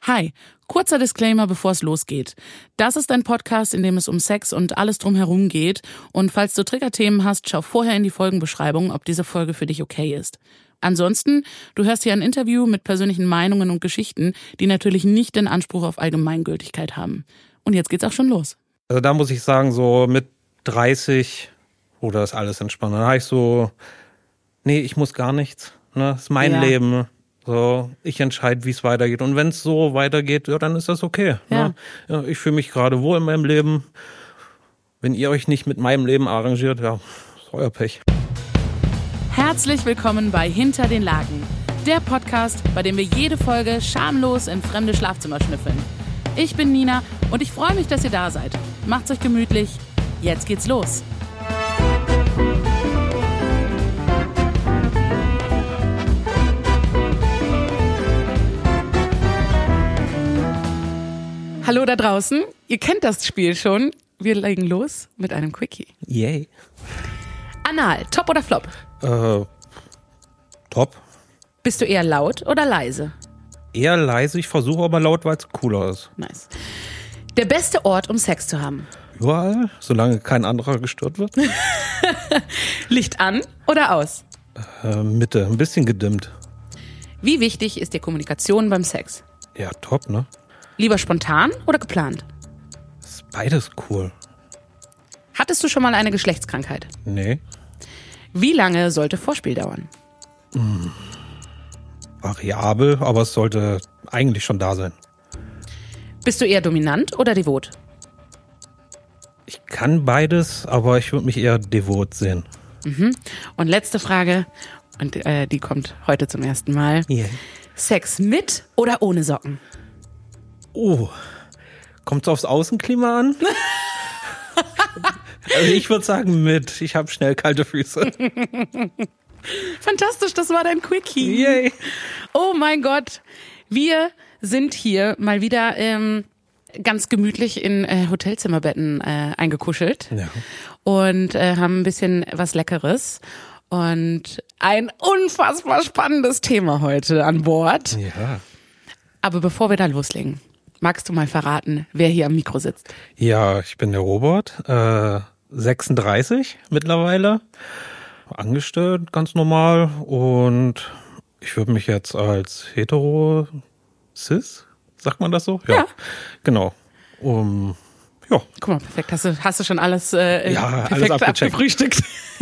Hi, kurzer Disclaimer, bevor es losgeht. Das ist ein Podcast, in dem es um Sex und alles drumherum geht. Und falls du Triggerthemen hast, schau vorher in die Folgenbeschreibung, ob diese Folge für dich okay ist. Ansonsten, du hörst hier ein Interview mit persönlichen Meinungen und Geschichten, die natürlich nicht den Anspruch auf Allgemeingültigkeit haben. Und jetzt geht's auch schon los. Also da muss ich sagen, so mit 30, das ist alles entspannt. Dann habe ich so, nee, ich muss gar nichts. Ne? Das ist mein Leben. So, ich entscheide, wie es weitergeht. Und wenn es so weitergeht, ja, dann ist das okay. Ja. Ne? Ja, ich fühle mich gerade wohl in meinem Leben. Wenn ihr euch nicht mit meinem Leben arrangiert, ja, ist euer Pech. Herzlich willkommen bei Hinter den Laken, der Podcast, bei dem wir jede Folge schamlos in fremde Schlafzimmer schnüffeln. Ich bin Nina und ich freue mich, dass ihr da seid. Macht's euch gemütlich. Jetzt geht's los. Hallo da draußen. Ihr kennt das Spiel schon. Wir legen los mit einem Quickie. Yay. Anal, top oder flop? Top. Bist du eher laut oder leise? Eher leise, ich versuche aber laut, weil es cooler ist. Nice. Der beste Ort, um Sex zu haben? Überall, solange kein anderer gestört wird. Licht an oder aus? Mitte, ein bisschen gedimmt. Wie wichtig ist dir Kommunikation beim Sex? Ja, top, ne? Lieber spontan oder geplant? Ist beides cool. Hattest du schon mal eine Geschlechtskrankheit? Nee. Wie lange sollte Vorspiel dauern? Variabel, aber es sollte eigentlich schon da sein. Bist du eher dominant oder devot? Ich kann beides, aber ich würde mich eher devot sehen. Und letzte Frage, und die kommt heute zum ersten Mal. Yeah. Sex mit oder ohne Socken? Oh, kommt's aufs Außenklima an? Also ich würde sagen mit. Ich habe schnell kalte Füße. Fantastisch, das war dein Quickie. Yay. Oh mein Gott, wir sind hier mal wieder ganz gemütlich in Hotelzimmerbetten eingekuschelt und haben ein bisschen was Leckeres und ein unfassbar spannendes Thema heute an Bord. Ja. Aber bevor wir da loslegen, magst du mal verraten, wer hier am Mikro sitzt? Ja, ich bin der Robert, 36 mittlerweile, angestellt, ganz normal, und ich würde mich jetzt als hetero-cis, sagt man das so? Ja. Genau. Ja. Guck mal, perfekt. Hast du schon alles, alles perfekt abgecheckt. abgefrühstückt?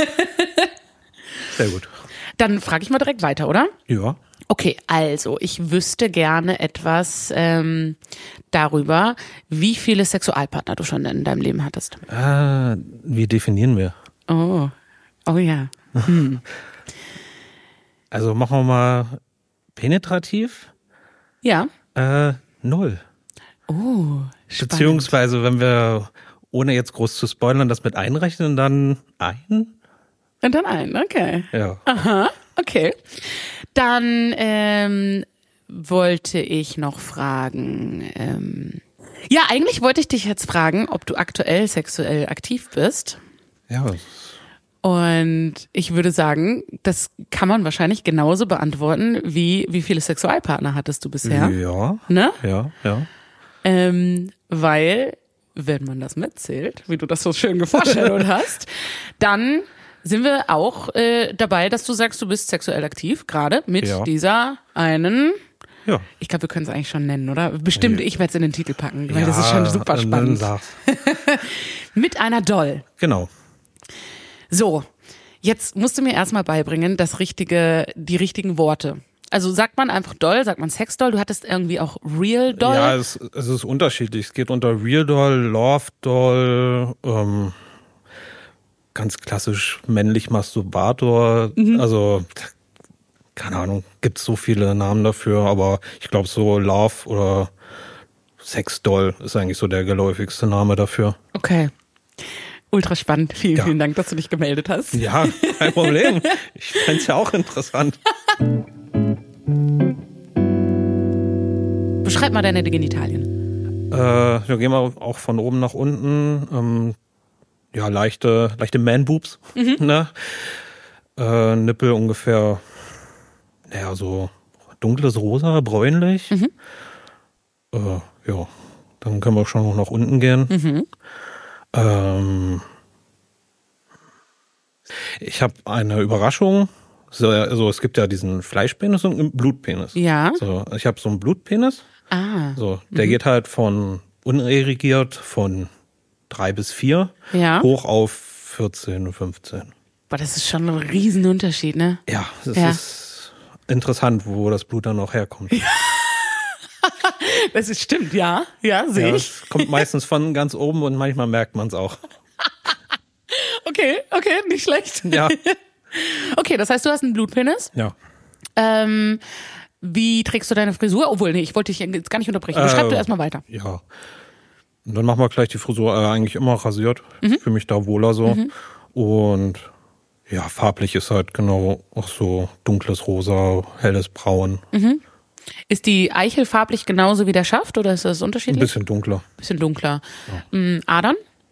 Sehr gut. Dann frage ich mal direkt weiter, oder? Ja. Okay, also ich wüsste gerne etwas darüber, wie viele Sexualpartner du schon in deinem Leben hattest. Wie definieren wir? Oh ja. Also machen wir mal penetrativ. Ja. 0. Oh, spannend. Beziehungsweise, wenn wir, ohne jetzt groß zu spoilern, das mit einrechnen, dann ein? Und dann ein, okay. Ja. Aha, okay. Dann wollte ich noch fragen, ja, eigentlich wollte ich dich jetzt fragen, ob du aktuell sexuell aktiv bist. Ja. Und ich würde sagen, das kann man wahrscheinlich genauso beantworten, wie viele Sexualpartner hattest du bisher? Ja. Ne? Ja. Weil, wenn man das mitzählt, wie du das so schön gevorstellt hast, dann sind wir auch dabei, dass du sagst, du bist sexuell aktiv, gerade mit dieser einen. Ja. Ich glaube, wir können es eigentlich schon nennen, oder? Bestimmt, ich werde es in den Titel packen, weil Ja, das ist schon super spannend. Mit einer Doll. Genau. So, jetzt musst du mir erstmal beibringen, die richtigen Worte. Also sagt man einfach Doll, sagt man Sexdoll? Du hattest irgendwie auch Real Doll? Ja, es ist unterschiedlich. Es geht unter Real Doll, Love Doll, ganz klassisch männlich Masturbator. Also, keine Ahnung, gibt's so viele Namen dafür, aber ich glaube so Love oder Sexdoll ist eigentlich so der geläufigste Name dafür. Okay. Ultra spannend. Vielen Dank, dass du dich gemeldet hast. Ja, kein Problem. Ich fänd's ja auch interessant. Beschreib mal deine Genitalien. Ja, gehen wir auch von oben nach unten. Leichte Man-Boobs. Ne? Nippel ungefähr, so dunkles Rosa, bräunlich. ja, dann können wir schon noch nach unten gehen. Ich habe eine Überraschung. So, also es gibt ja diesen Fleischpenis und einen Blutpenis. Ja. So, ich habe so einen Blutpenis. So, der geht halt von unirrigiert von 3 bis 4 hoch auf 14 und 15. Aber das ist schon ein Riesenunterschied, ne? Ja, das ist interessant, wo das Blut dann noch herkommt. Das ist stimmt, ja. Ja, sehe ich. Es kommt meistens von ganz oben und manchmal merkt man es auch. Okay, nicht schlecht. Ja. Okay, das heißt, du hast einen Blutpenis. Ja. Wie trägst du deine Frisur? Obwohl, nee, ich wollte dich jetzt gar nicht unterbrechen. Beschreib du erstmal weiter. Ja. Und dann machen wir gleich die Frisur eigentlich immer rasiert. Ich fühle mich da wohler so. Und ja, farblich ist halt genau auch so dunkles Rosa, helles Braun. Ist die Eichel farblich genauso wie der Schaft oder ist das unterschiedlich? Ein bisschen dunkler. Bisschen dunkler. Ja. Adern?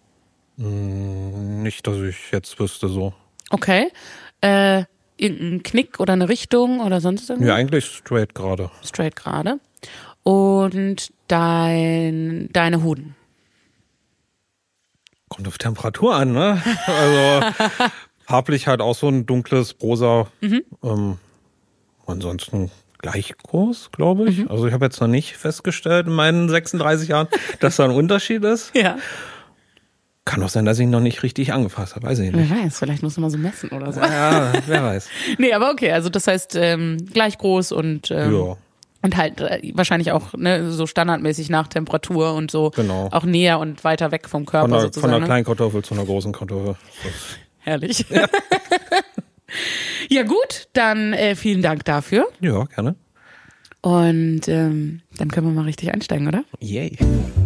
Nicht, dass ich jetzt wüsste so. Okay. Irgendein Knick oder eine Richtung oder sonst irgendwas? Ja, eigentlich straight gerade. Straight gerade. Und deine Hoden? Kommt auf Temperatur an, ne? Also farblich halt auch so ein dunkles Rosa. Ansonsten gleich groß, glaube ich. Also ich habe jetzt noch nicht festgestellt in meinen 36 Jahren, dass da ein Unterschied ist. Ja. Kann auch sein, dass ich ihn noch nicht richtig angefasst habe, weiß ich nicht. Wer weiß, vielleicht muss man mal so messen oder so. Ja, wer weiß. Nee, aber okay, also das heißt gleich groß und und halt wahrscheinlich auch ne, so standardmäßig nach Temperatur und so auch näher und weiter weg vom Körper sozusagen. Von einer kleinen Kartoffel zu einer großen Kartoffel. Herrlich. Ja, ja gut, dann vielen Dank dafür. Ja, gerne. Und dann können wir mal richtig einsteigen, oder? Yay.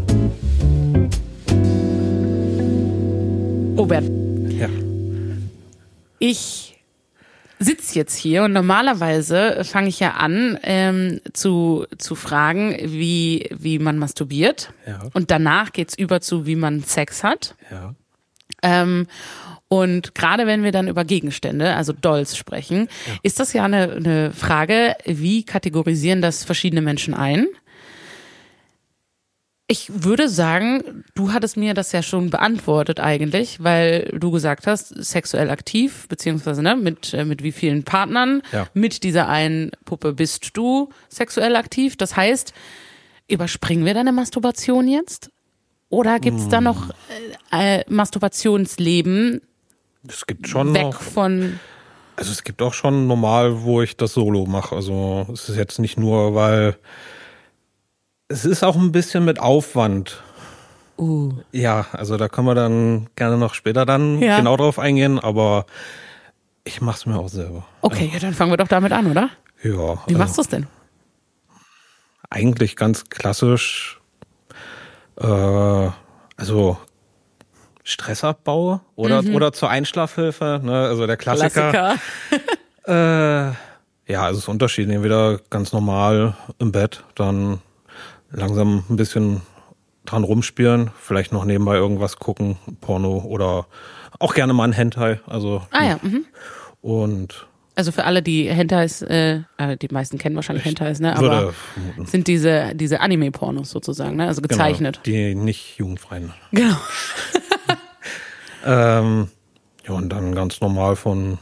Robert. Ja. Ich sitze jetzt hier und normalerweise fange ich ja an zu fragen, wie man masturbiert. Ja. Und danach geht's über zu, wie man Sex hat. Ja. Und gerade wenn wir dann über Gegenstände, also Dolls sprechen, ist das ja eine Frage, wie kategorisieren das verschiedene Menschen ein? Ich würde sagen, du hattest mir das ja schon beantwortet eigentlich, weil du gesagt hast, sexuell aktiv, beziehungsweise ne, mit wie vielen Partnern, mit dieser einen Puppe bist du sexuell aktiv. Das heißt, überspringen wir deine Masturbation jetzt? Oder gibt's da noch Masturbationsleben Es gibt schon weg noch, von... also es gibt auch schon normal, wo ich das solo mache. Also es ist jetzt nicht nur, weil es ist auch ein bisschen mit Aufwand. Ja, also da können wir dann gerne noch später dann genau drauf eingehen, aber ich mach's mir auch selber. Okay, ja, dann fangen wir doch damit an, oder? Ja. Wie machst du es denn? Eigentlich ganz klassisch, also Stressabbau oder zur Einschlafhilfe, ne? Also der Klassiker. Ja, also es ist Unterschied. Entweder ganz normal im Bett, dann langsam ein bisschen dran rumspielen, vielleicht noch nebenbei irgendwas gucken, Porno oder auch gerne mal ein Hentai. Also und also für alle, die Hentais, die meisten kennen wahrscheinlich Hentais, ne? Aber sind diese Anime-Pornos sozusagen, ne? Also gezeichnet. Genau, die nicht jugendfreien. Genau. Ja, und dann ganz normal von,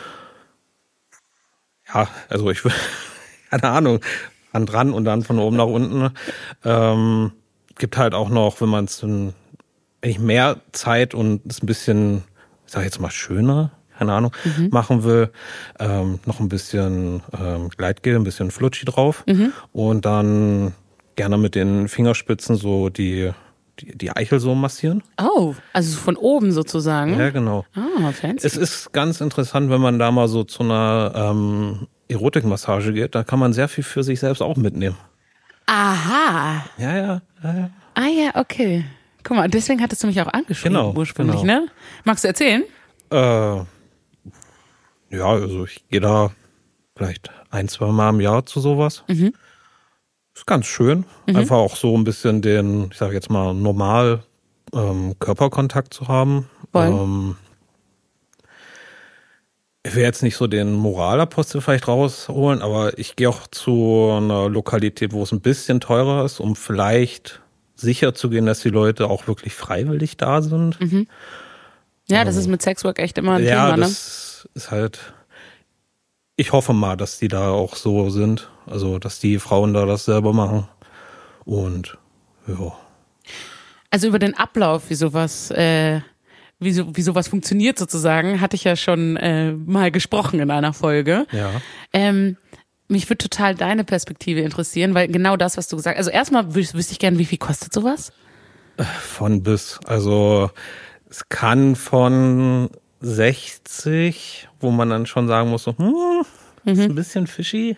ja, also ich will, keine Ahnung, Hand dran und dann von oben nach unten. Gibt halt auch noch, wenn man es eigentlich mehr Zeit und es ein bisschen, ich sag jetzt mal schöner, keine Ahnung, machen will, noch ein bisschen Gleitgel, ein bisschen Flutschi drauf und dann gerne mit den Fingerspitzen so die Eichel so massieren. Oh, also von oben sozusagen. Ja, genau. Ah, fancy. Es ist ganz interessant, wenn man da mal so zu einer Erotikmassage geht, da kann man sehr viel für sich selbst auch mitnehmen. Aha. Ja. Ah ja, okay. Guck mal, deswegen hattest du mich auch angeschrieben ursprünglich, ne? Magst du erzählen? Ja, also ich gehe da vielleicht 1-2 Mal im Jahr zu sowas. Ist ganz schön. Einfach auch so ein bisschen den, ich sage jetzt mal, normal Körperkontakt zu haben. Ich will jetzt nicht so den Moralapostel vielleicht rausholen, aber ich gehe auch zu einer Lokalität, wo es ein bisschen teurer ist, um vielleicht sicher zu gehen, dass die Leute auch wirklich freiwillig da sind. Mhm. Ja, das ist mit Sexwork echt immer ein ja, Thema, ne? das ist halt, ich hoffe mal, dass die da auch so sind, also dass die Frauen da das selber machen und ja. Also über den Ablauf, wie sowas funktioniert sozusagen, hatte ich ja schon mal gesprochen in einer Folge. Ja. Mich würde total deine Perspektive interessieren, weil genau das, was du gesagt hast. Also erstmal wüsste ich gerne, wie viel kostet sowas? Von bis. Also es kann von 60, wo man dann schon sagen muss, so, ist ein bisschen fishy.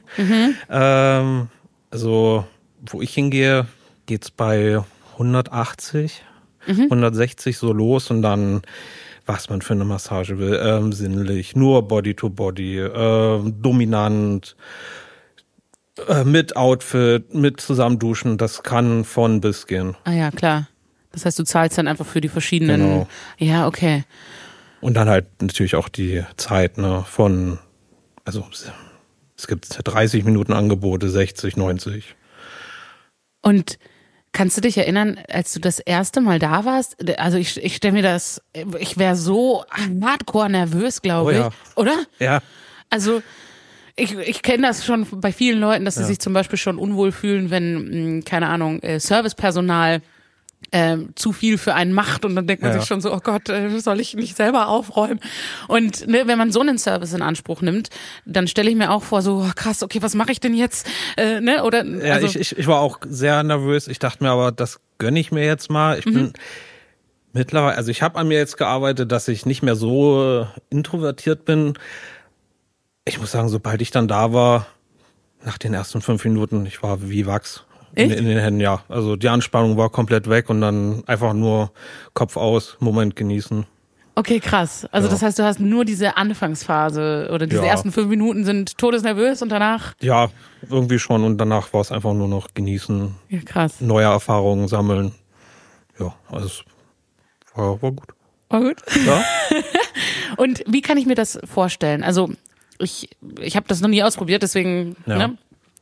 Also wo ich hingehe, geht's bei 180, 160 so los und dann, was man für eine Massage will, sinnlich, nur Body to Body, dominant, mit Outfit, mit Zusammenduschen, das kann von bis gehen. Ah ja, klar. Das heißt, du zahlst dann einfach für die verschiedenen. Genau. Ja, okay. Und dann halt natürlich auch die Zeit, ne, also es gibt 30 Minuten Angebote, 60, 90. Und kannst du dich erinnern, als du das erste Mal da warst? Also ich stelle mir ich wäre so hardcore nervös, glaube ich. Oder? Ja. Also ich kenne das schon bei vielen Leuten, dass sie sich zum Beispiel schon unwohl fühlen, wenn, keine Ahnung, Servicepersonal zu viel für einen macht und dann denkt man sich schon so, oh Gott, soll ich nicht selber aufräumen? Und ne, wenn man so einen Service in Anspruch nimmt, dann stelle ich mir auch vor, so krass, okay, was mache ich denn jetzt? Ne? Oder, ja, also, ich war auch sehr nervös. Ich dachte mir aber, das gönne ich mir jetzt mal. Ich bin mittlerweile, also ich habe an mir jetzt gearbeitet, dass ich nicht mehr so introvertiert bin. Ich muss sagen, sobald ich dann da war, nach den ersten 5 Minuten, ich war wie Wachs. In den Händen, ja. Also die Anspannung war komplett weg und dann einfach nur Kopf aus, Moment genießen. Okay, krass. Also das heißt, du hast nur diese Anfangsphase oder diese ersten 5 Minuten sind todesnervös und danach? Ja, irgendwie schon und danach war es einfach nur noch genießen. Ja, krass. Neue Erfahrungen sammeln. Ja, also es war gut. War gut? Ja. Und wie kann ich mir das vorstellen? Also ich habe das noch nie ausprobiert, deswegen, ne?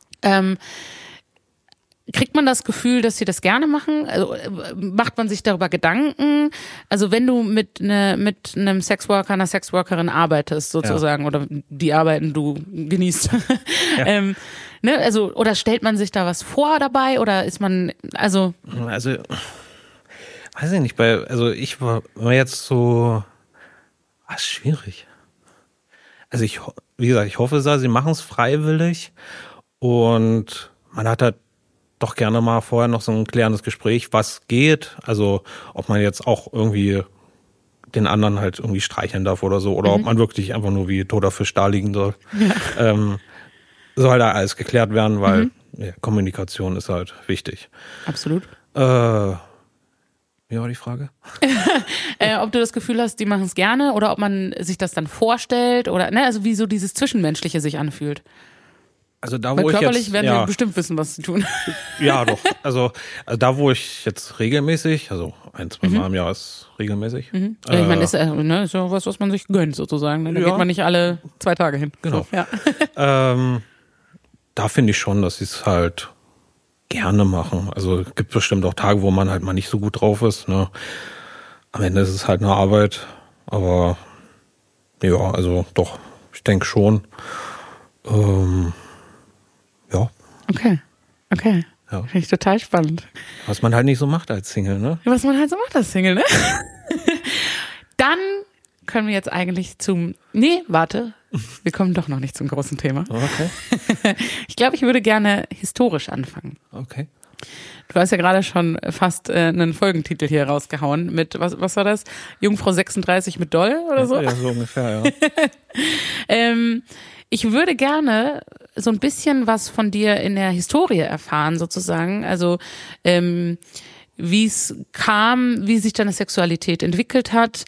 Kriegt man das Gefühl, dass sie das gerne machen? Also macht man sich darüber Gedanken? Also wenn du mit einem Sexworker, einer Sexworkerin arbeitest sozusagen oder die Arbeiten du genießt, ne? Also oder stellt man sich da was vor dabei oder ist man also weiß ich nicht, ich war jetzt so ist schwierig. Also wie gesagt, ich hoffe, sie machen es freiwillig und man hat halt doch gerne mal vorher noch so ein klärendes Gespräch, was geht. Also ob man jetzt auch irgendwie den anderen halt irgendwie streicheln darf oder so. Oder ob man wirklich einfach nur wie toter Fisch da liegen soll. Ja. Soll da alles geklärt werden, weil Kommunikation ist halt wichtig. Absolut. Wie war die Frage? Ob du das Gefühl hast, die machen es gerne oder ob man sich das dann vorstellt oder ne, also wie so dieses Zwischenmenschliche sich anfühlt. Also da, weil wo körperlich ich jetzt, werden wir bestimmt wissen, was zu tun. Ja, doch. Also da, wo ich jetzt regelmäßig, also 1-2 Mal im Jahr ist regelmäßig. Ich meine, ist ja was man sich gönnt sozusagen. Da geht man nicht alle 2 Tage hin. Genau. So, ja. Da finde ich schon, dass sie es halt gerne machen. Also es gibt bestimmt auch Tage, wo man halt mal nicht so gut drauf ist. Ne? Am Ende ist es halt eine Arbeit. Aber ja, also doch, ich denke schon. Ja. Okay. Ja. Finde ich total spannend. Was man halt nicht so macht als Single, ne? Was man halt so macht als Single, ne? Dann können wir jetzt eigentlich wir kommen doch noch nicht zum großen Thema. Okay. Ich glaube, ich würde gerne historisch anfangen. Okay. Du hast ja gerade schon fast einen Folgentitel hier rausgehauen mit, was war das? Jungfrau 36 mit Doll oder so? Ja, so ungefähr, ja. Ich würde gerne so ein bisschen was von dir in der Historie erfahren, sozusagen. Also wie es kam, wie sich deine Sexualität entwickelt hat,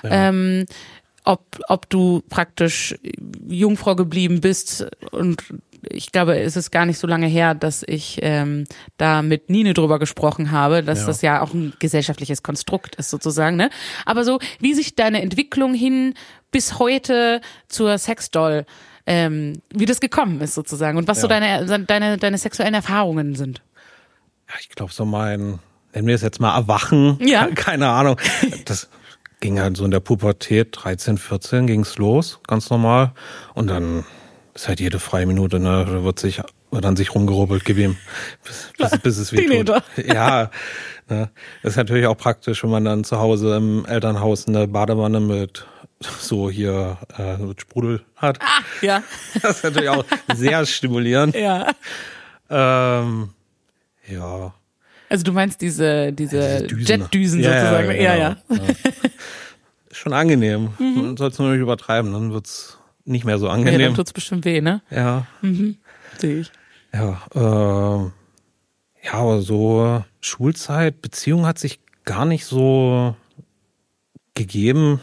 ob du praktisch Jungfrau geblieben bist. Und ich glaube, es ist gar nicht so lange her, dass ich da mit Nine drüber gesprochen habe, dass das ja auch ein gesellschaftliches Konstrukt ist sozusagen. Ne? Aber so, wie sich deine Entwicklung hin bis heute zur Sexdoll, wie das gekommen ist sozusagen und was so deine sexuellen Erfahrungen sind. Ja, ich glaube so nennen wir es jetzt mal Erwachen, keine Ahnung. Das ging halt so in der Pubertät, 13, 14 ging's los, ganz normal. Und dann ist halt jede freie Minute, ne, da wird dann sich rumgerubbelt, gib ihm, bis es weh tut. Ja, ne. Das ist natürlich auch praktisch, wenn man dann zu Hause im Elternhaus eine Badewanne mit so hier mit Sprudel hat. Ah, ja. Das ist natürlich auch sehr stimulierend. Ja. Ja. Also du meinst diese Düsen. Jetdüsen sozusagen. Ja, genau. Ja. Schon angenehm. Man soll es nur nicht übertreiben, dann wird's nicht mehr so angenehm. Ja, dann tut's bestimmt weh, ne? Ja. Sehe ich. Ja, aber so Schulzeit, Beziehung hat sich gar nicht so gegeben.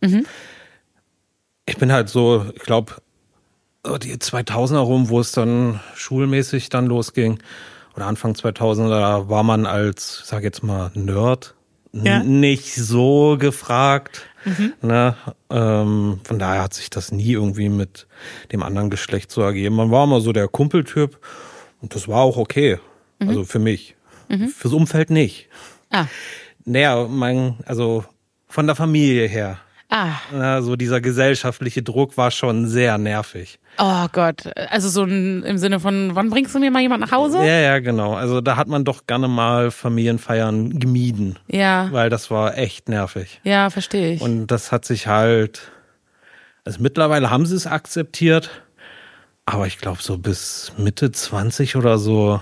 Ich bin halt so, ich glaube, die 2000er rum, wo es dann schulmäßig dann losging, oder Anfang 2000er, da war man als, sag jetzt mal, Nerd nicht so gefragt. Ne? Von daher hat sich das nie irgendwie mit dem anderen Geschlecht so ergeben. Man war immer so der Kumpeltyp und das war auch okay. Also für mich. Fürs Umfeld nicht. Ah. Naja, also von der Familie her. Ah. So dieser gesellschaftliche Druck war schon sehr nervig. Oh Gott, also so im Sinne von, wann bringst du mir mal jemand nach Hause? Ja, genau. Also da hat man doch gerne mal Familienfeiern gemieden. Ja. Weil das war echt nervig. Ja, verstehe ich. Und das hat sich halt, also mittlerweile haben sie es akzeptiert, aber ich glaube so bis Mitte 20 oder so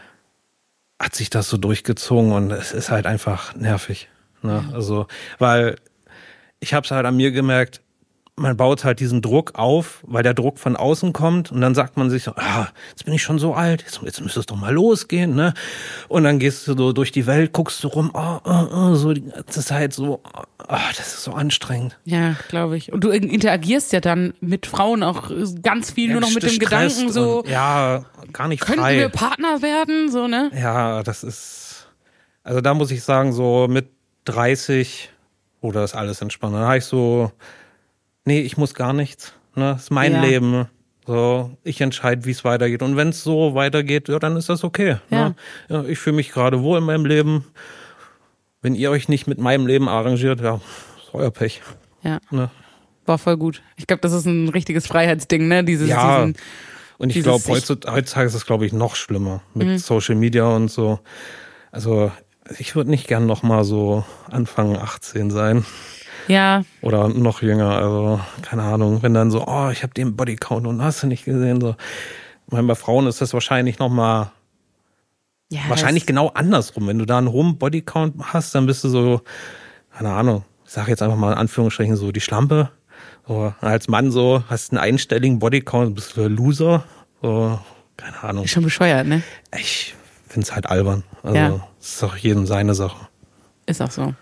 hat sich das so durchgezogen und es ist halt einfach nervig. Ne? Also, weil ich habe es halt an mir gemerkt, man baut halt diesen Druck auf, weil der Druck von außen kommt und dann sagt man sich so, jetzt bin ich schon so alt, jetzt müsste es doch mal losgehen, ne? Und dann gehst du so durch die Welt, guckst du rum, so die ganze Zeit so, das ist so anstrengend. Ja, glaube ich. Und du interagierst ja dann mit Frauen auch ganz viel nur noch mit dem Gedanken so, ja, gar nicht frei. Könnten wir Partner werden, so, ne? Ja, das ist, also da muss ich sagen, so mit 30 oder ist alles entspannt. Dann habe ich so, nee, ich muss gar nichts. Ne? Das ist mein Leben. So, ich entscheide, wie es weitergeht. Und wenn es so weitergeht, ja, dann ist das okay. Ja. Ne? Ja, ich fühle mich gerade wohl in meinem Leben. Wenn ihr euch nicht mit meinem Leben arrangiert, ja, ist euer Pech. Ja. Ne? War voll gut. Ich glaube, das ist ein richtiges Freiheitsding, ne? Und ich glaube, heutzutage ist es, glaube ich, noch schlimmer mit Social Media und so. Also, ich würde nicht gern noch mal so Anfang 18 sein. Ja. Oder noch jünger, also keine Ahnung, wenn dann so, ich habe den Bodycount und hast du nicht gesehen, so. Ich meine, bei Frauen ist das wahrscheinlich nochmal, wahrscheinlich genau andersrum. Wenn du da einen hohen Bodycount hast, dann bist du so, keine Ahnung, ich sage jetzt einfach mal in Anführungsstrichen so die Schlampe. So, als Mann so, hast einen einstelligen Bodycount, bist du Loser. So, keine Ahnung. Ist schon bescheuert, ne? Ich find's halt albern. Also, es ist doch jedem seine Sache. Ist auch so.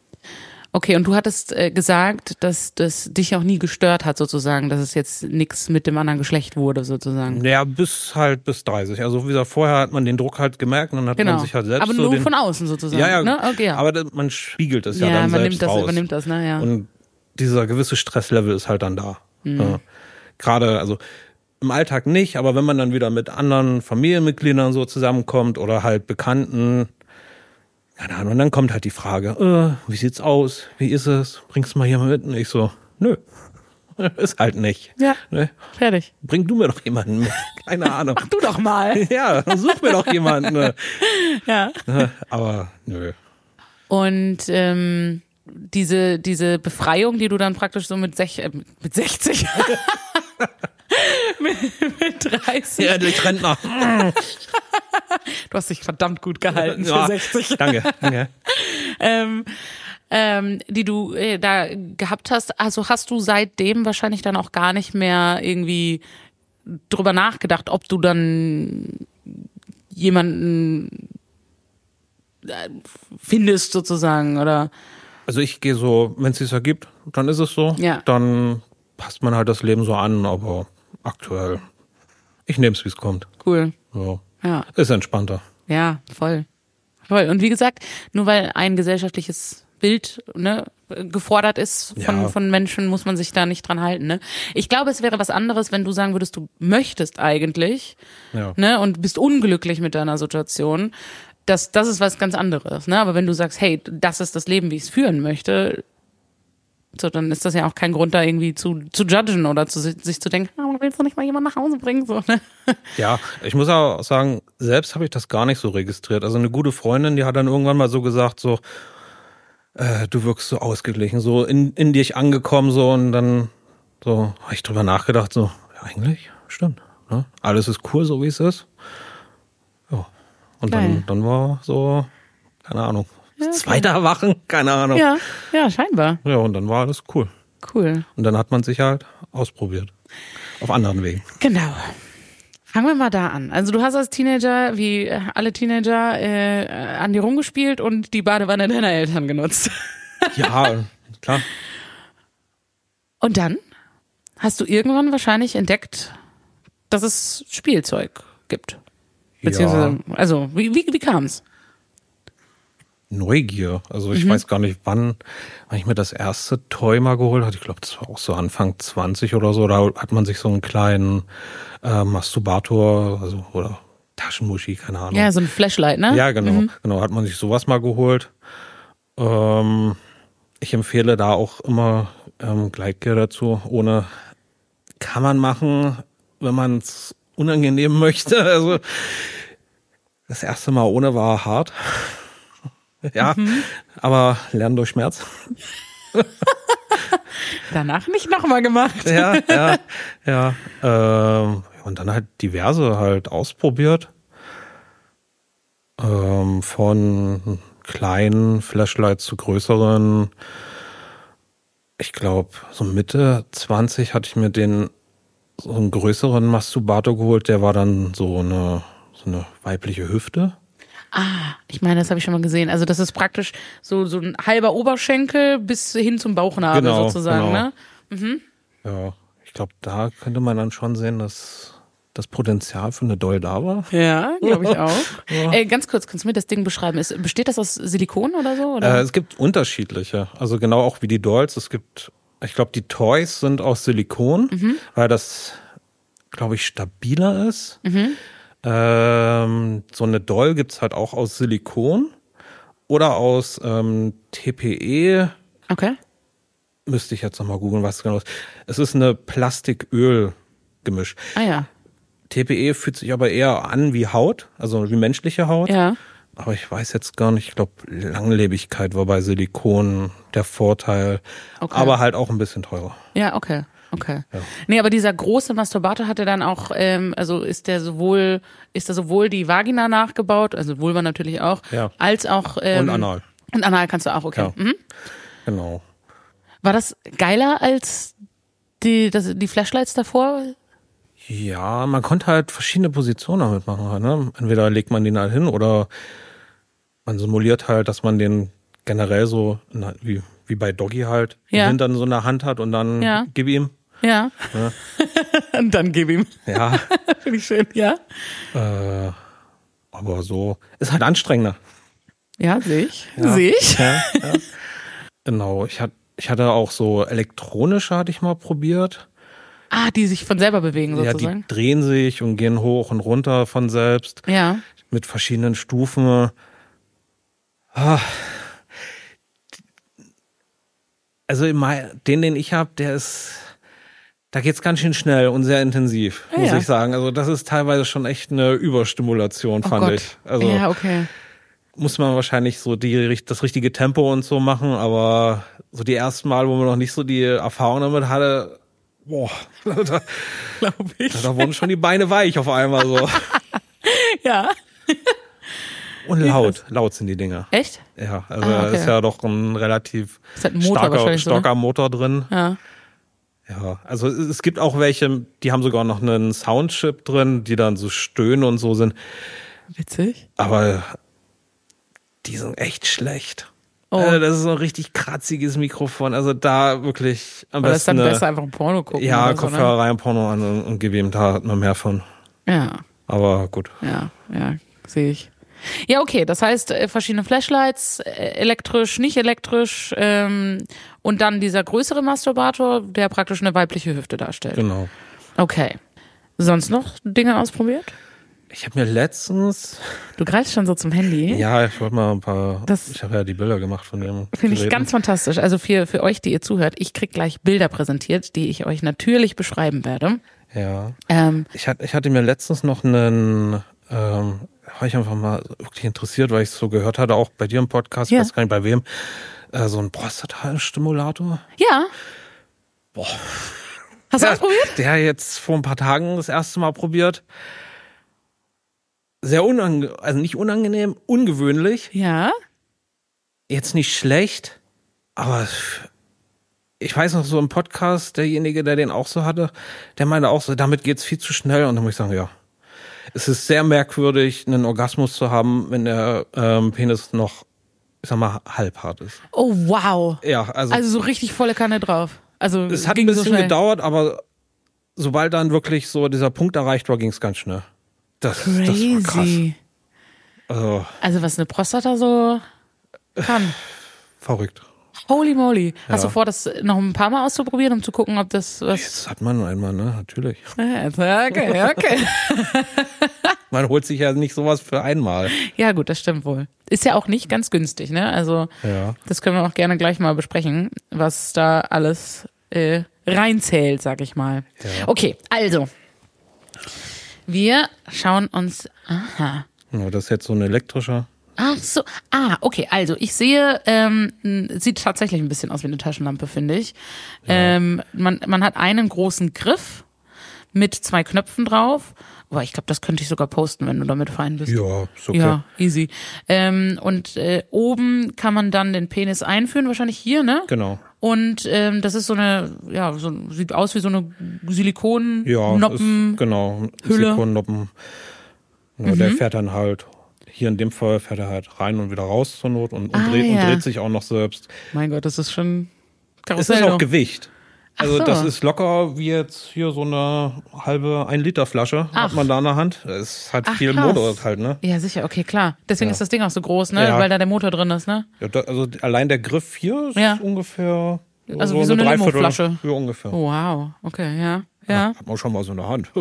Okay, und du hattest gesagt, dass das dich auch nie gestört hat, sozusagen, dass es jetzt nichts mit dem anderen Geschlecht wurde, sozusagen. Ja, bis 30. Also wie gesagt, vorher hat man den Druck halt gemerkt und dann hat man sich halt selbst aber so nur von außen sozusagen. Ja, ne? Okay, ja. Aber man spiegelt es ja dann selbst raus. Man nimmt das, ne? Ja. Und dieser gewisse Stresslevel ist halt dann da. Ja. Gerade, also im Alltag nicht, aber wenn man dann wieder mit anderen Familienmitgliedern so zusammenkommt oder halt Bekannten, keine Ahnung, und dann kommt halt die Frage, wie sieht's aus? Wie ist es? Bringst du mal jemanden mit? Und ich so, nö, ist halt nicht. Ja, ne? Fertig. Bring du mir doch jemanden mit. Keine Ahnung. Mach du doch mal. Ja, such mir doch jemanden. Ne? Ja. Aber nö. Und diese Befreiung, die du dann praktisch so mit 60 mit 30. Ja, durch Rentner. Du hast dich verdammt gut gehalten für 60. Danke. Die du da gehabt hast, also hast du seitdem wahrscheinlich dann auch gar nicht mehr irgendwie drüber nachgedacht, ob du dann jemanden findest sozusagen, oder? Also ich gehe so, wenn es sich ergibt, dann ist es so. Ja. Dann passt man halt das Leben so an, aber aktuell, ich nehme es, wie es kommt. Cool. So. Ja. Ist entspannter. Ja, voll. Und wie gesagt, nur weil ein gesellschaftliches Bild, ne, gefordert ist von Menschen, muss man sich da nicht dran halten, ne? Ich glaube, es wäre was anderes, wenn du sagen würdest, du möchtest eigentlich, ne, und bist unglücklich mit deiner Situation. Das ist was ganz anderes, ne? Aber wenn du sagst, hey, das ist das Leben, wie ich es führen möchte, so, dann ist das ja auch kein Grund, da irgendwie zu judgen oder sich zu denken, willst du nicht mal jemanden nach Hause bringen, so, ne? Ja, ich muss auch sagen, selbst habe ich das gar nicht so registriert. Also eine gute Freundin, die hat dann irgendwann mal so gesagt, so, du wirkst so ausgeglichen, so in dich angekommen, so, und dann so habe ich drüber nachgedacht, so, ja, eigentlich, stimmt, ne? Alles ist cool, so wie es ist. Ja. Und dann war so, keine Ahnung, zweite Erwachen, keine Ahnung. Ja, scheinbar. Ja, und dann war alles cool. Cool. Und dann hat man sich halt ausprobiert. Auf anderen Wegen. Genau. Fangen wir mal da an. Also du hast als Teenager, wie alle Teenager, an dir rumgespielt und die Badewanne deiner Eltern genutzt. Ja, klar. Und dann hast du irgendwann wahrscheinlich entdeckt, dass es Spielzeug gibt. Beziehungsweise, also wie kam's? Neugier. Also ich weiß gar nicht, wann ich mir das erste Toy mal geholt hatte. Ich glaube, das war auch so Anfang 20 oder so. Da hat man sich so einen kleinen Masturbator, also oder Taschenmuschi, keine Ahnung. Ja, so ein Flashlight, ne? Ja, genau. Genau, hat man sich sowas mal geholt. Ich empfehle da auch immer Gleitgel dazu. Ohne kann man machen, wenn man es unangenehm möchte. Also das erste Mal ohne war hart. Ja, aber lernen durch Schmerz. Danach nicht nochmal gemacht. Ja. Und dann halt diverse halt ausprobiert. Von kleinen Flashlights zu größeren. Ich glaube, so Mitte 20 hatte ich mir so einen größeren Masturbator geholt. Der war dann so eine weibliche Hüfte. Ah, ich meine, das habe ich schon mal gesehen. Also das ist praktisch so ein halber Oberschenkel bis hin zum Bauchnabel sozusagen, genau. Ne? Ja, ich glaube, da könnte man dann schon sehen, dass das Potenzial für eine Doll da war. Ja, glaube ich auch. Ja. Ganz kurz, kannst du mir das Ding beschreiben? Besteht das aus Silikon oder so? Oder? Es gibt unterschiedliche. Also genau auch wie die Dolls. Ich glaube, die Toys sind aus Silikon, weil das, glaube ich, stabiler ist. So eine Doll gibt's halt auch aus Silikon oder aus TPE. Okay. Müsste ich jetzt nochmal googeln, was genau ist. Es ist eine Plastik-Öl-Gemisch. Ah ja. TPE fühlt sich aber eher an wie Haut, also wie menschliche Haut. Ja. Aber ich weiß jetzt gar nicht, ich glaube, Langlebigkeit war bei Silikon der Vorteil, aber halt auch ein bisschen teurer. Ja, okay. Ja. Nee, aber dieser große Masturbator hat er dann auch, also ist da sowohl die Vagina nachgebaut, also Vulva natürlich auch, als auch und Anal. Und Anal kannst du auch, okay. Ja. Genau. War das geiler als die Flashlights davor? Ja, man konnte halt verschiedene Positionen damit machen. Ne? Entweder legt man den halt hin oder man simuliert halt, dass man den generell so, wie bei Doggy halt, den Hintern so in der Hand hat und dann gib ihm. Ja. Und dann gib ihm. Ja. Finde ich schön, ja. Aber so ist halt anstrengender. Ja, sehe ich. Ja. Genau, ich hatte auch so elektronische, hatte ich mal probiert. Ah, die sich von selber bewegen sozusagen? Ja, die drehen sich und gehen hoch und runter von selbst. Ja. Mit verschiedenen Stufen. Also den ich habe, da geht's ganz schön schnell und sehr intensiv, muss ich sagen. Also das ist teilweise schon echt eine Überstimulation, fand ich. Also ja, okay. Muss man wahrscheinlich so das richtige Tempo und so machen, aber so die ersten Mal, wo man noch nicht so die Erfahrung damit hatte, da wurden schon die Beine weich auf einmal so. Ja. Und laut sind die Dinger. Echt? Ja, also ist ja doch ein relativ starker Motor drin. Ja. Ja, also es gibt auch welche, die haben sogar noch einen Soundchip drin, die dann so stöhnen und so sind. Witzig. Aber die sind echt schlecht. Oh. Das ist so ein richtig kratziges Mikrofon. Also da wirklich am besten. Das ist dann besser einfach ein Porno gucken. Ja, Kopfhörer rein, Porno an und gib ihm, da hat man mehr von. Ja. Aber gut. Ja, sehe ich. Ja, okay, das heißt verschiedene Flashlights, elektrisch, nicht elektrisch und dann dieser größere Masturbator, der praktisch eine weibliche Hüfte darstellt. Genau. Okay. Sonst noch Dinge ausprobiert? Ich habe mir letztens... Du greifst schon so zum Handy. Ja, ich wollte mal ein paar... Das ich habe ja die Bilder gemacht von dem. Finde ich ganz fantastisch. Also für euch, die ihr zuhört, ich krieg gleich Bilder präsentiert, die ich euch natürlich beschreiben werde. Ja. Ich hatte mir letztens noch einen... war ich einfach mal wirklich interessiert, weil ich es so gehört hatte, auch bei dir im Podcast, ich weiß gar nicht bei wem, so ein Prostata-Stimulator. Ja. Boah. Hast du ausprobiert? Der jetzt vor ein paar Tagen das erste Mal probiert. Sehr also nicht unangenehm, ungewöhnlich. Ja. Jetzt nicht schlecht, aber ich weiß noch so im Podcast, derjenige, der den auch so hatte, der meinte auch so, damit geht's viel zu schnell. Und dann muss ich sagen, ja, es ist sehr merkwürdig, einen Orgasmus zu haben, wenn der Penis noch, ich sag mal, halbhart ist. Oh, wow. Ja, also so richtig volle Kanne drauf. Also es hat ein bisschen gedauert, aber sobald dann wirklich so dieser Punkt erreicht war, ging's ganz schnell. Das war krass. Also was eine Prostata so kann. Verrückt. Holy moly. Hast du vor, das noch ein paar Mal auszuprobieren, um zu gucken, ob das was... Das hat man einmal, ne? Natürlich. Okay. Man holt sich ja nicht sowas für einmal. Ja gut, das stimmt wohl. Ist ja auch nicht ganz günstig, ne? Also das können wir auch gerne gleich mal besprechen, was da alles reinzählt, sag ich mal. Ja. Okay, also... Wir schauen uns, Ja, das ist jetzt so ein elektrischer. Ach so, okay, also ich sehe, sieht tatsächlich ein bisschen aus wie eine Taschenlampe, finde ich. Ja. Man hat einen großen Griff mit 2 Knöpfen drauf. Aber ich glaube, das könnte ich sogar posten, wenn du damit fein bist. Ja, ist okay. Ja, easy. Und oben kann man dann den Penis einführen, wahrscheinlich hier, ne? Genau. Und das ist so eine, sieht aus wie so eine Silikon-Noppen. Ja, genau, Hülle. Silikonnoppen. Ja, der fährt dann halt, hier in dem Fall fährt er halt rein und wieder raus zur Not und dreht sich auch noch selbst. Mein Gott, das ist schon Karussell. Es ist auch Gewicht. Also so. Das ist locker wie jetzt hier so eine halbe 1-Liter-Flasche hat man da in der Hand. Das ist halt viel Motor halt, ne? Ja, sicher, okay, klar. Deswegen ist das Ding auch so groß, ne? Ja. Weil da der Motor drin ist, ne? Ja, also allein der Griff hier ist ungefähr also wie so eine Limo-Flasche. Ja, ungefähr. Oh, wow, okay, ja. Hat man schon mal so in der Hand.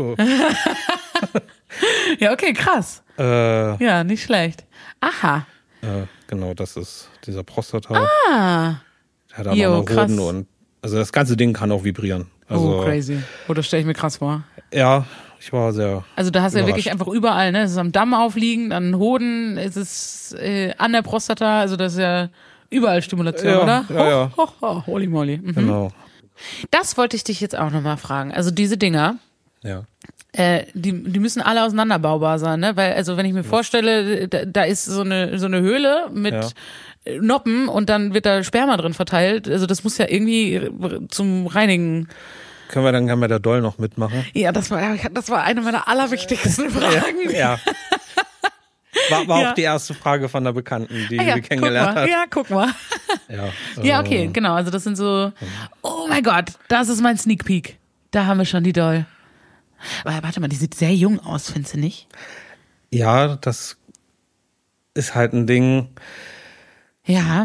Ja, okay, krass. Ja, nicht schlecht. Aha. Genau, das ist dieser Prostata. Der hat auch noch Hoden und also das ganze Ding kann auch vibrieren. Also, crazy. Das stelle ich mir krass vor. Ja, ich war sehr Also da hast du ja wirklich einfach überall, ne? Es ist am Damm aufliegend, an Hoden, es ist an der Prostata, also das ist ja überall Stimulation, oder? Ja. Holy moly. Mhm. Genau. Das wollte ich dich jetzt auch nochmal fragen. Also diese Dinger, die müssen alle auseinanderbaubar sein, ne? Weil, also wenn ich mir vorstelle, da ist so eine Höhle mit Noppen und dann wird da Sperma drin verteilt. Also das muss ja irgendwie zum Reinigen. Kann der Doll noch mitmachen? Ja, das war eine meiner allerwichtigsten Fragen. Ja. War auch die erste Frage von der Bekannten, die sie kennengelernt hat. Ja, guck mal. Ja, okay, genau. Also das sind so, oh mein Gott, das ist mein Sneak Peek. Da haben wir schon die Doll. Aber warte mal, die sieht sehr jung aus, findest du nicht? Ja, das ist halt ein Ding. Ja.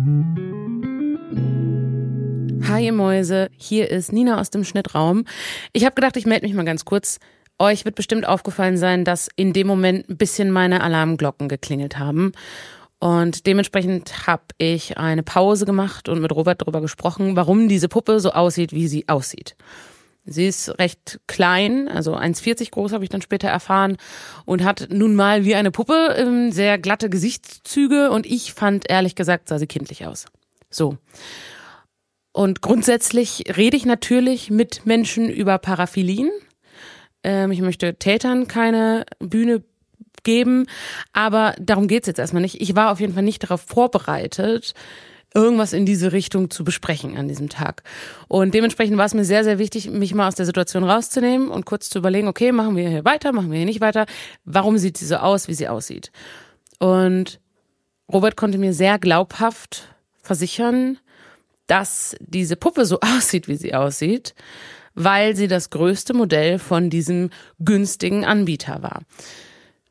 Hi ihr Mäuse, hier ist Nina aus dem Schnittraum. Ich habe gedacht, ich melde mich mal ganz kurz. Euch wird bestimmt aufgefallen sein, dass in dem Moment ein bisschen meine Alarmglocken geklingelt haben. Und dementsprechend habe ich eine Pause gemacht und mit Robert darüber gesprochen, warum diese Puppe so aussieht, wie sie aussieht. Sie ist recht klein, also 1,40 groß, habe ich dann später erfahren, und hat nun mal wie eine Puppe sehr glatte Gesichtszüge, und ich fand, ehrlich gesagt, sah sie kindlich aus. So. Und grundsätzlich rede ich natürlich mit Menschen über Paraphilien. Ich möchte Tätern keine Bühne geben, aber darum geht's jetzt erstmal nicht. Ich war auf jeden Fall nicht darauf vorbereitet, irgendwas in diese Richtung zu besprechen an diesem Tag. Und dementsprechend war es mir sehr, sehr wichtig, mich mal aus der Situation rauszunehmen und kurz zu überlegen, okay, machen wir hier weiter, machen wir hier nicht weiter? Warum sieht sie so aus, wie sie aussieht? Und Robert konnte mir sehr glaubhaft versichern, dass diese Puppe so aussieht, wie sie aussieht, weil sie das größte Modell von diesem günstigen Anbieter war.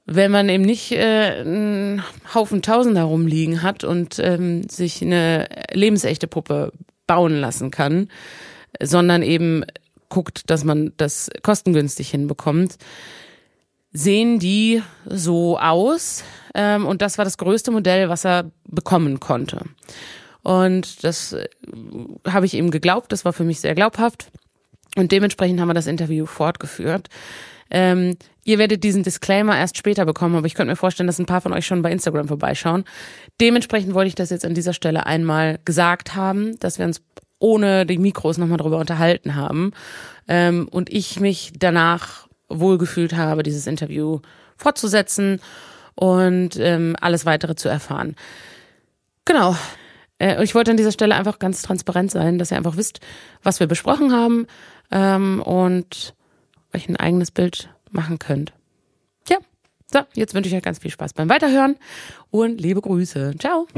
wenn man eben nicht einen Haufen Tausender rumliegen hat und sich eine lebensechte Puppe bauen lassen kann, sondern eben guckt, dass man das kostengünstig hinbekommt, sehen die so aus. Und das war das größte Modell, was er bekommen konnte. Und das habe ich ihm geglaubt, das war für mich sehr glaubhaft. Und dementsprechend haben wir das Interview fortgeführt. Ihr werdet diesen Disclaimer erst später bekommen, aber ich könnte mir vorstellen, dass ein paar von euch schon bei Instagram vorbeischauen. Dementsprechend wollte ich das jetzt an dieser Stelle einmal gesagt haben, dass wir uns ohne die Mikros nochmal drüber unterhalten haben und ich mich danach wohlgefühlt habe, dieses Interview fortzusetzen und alles Weitere zu erfahren. Genau. Ich wollte an dieser Stelle einfach ganz transparent sein, dass ihr einfach wisst, was wir besprochen haben und euch ein eigenes Bild machen könnt. Tja, so, jetzt wünsche ich euch ganz viel Spaß beim Weiterhören und liebe Grüße. Ciao.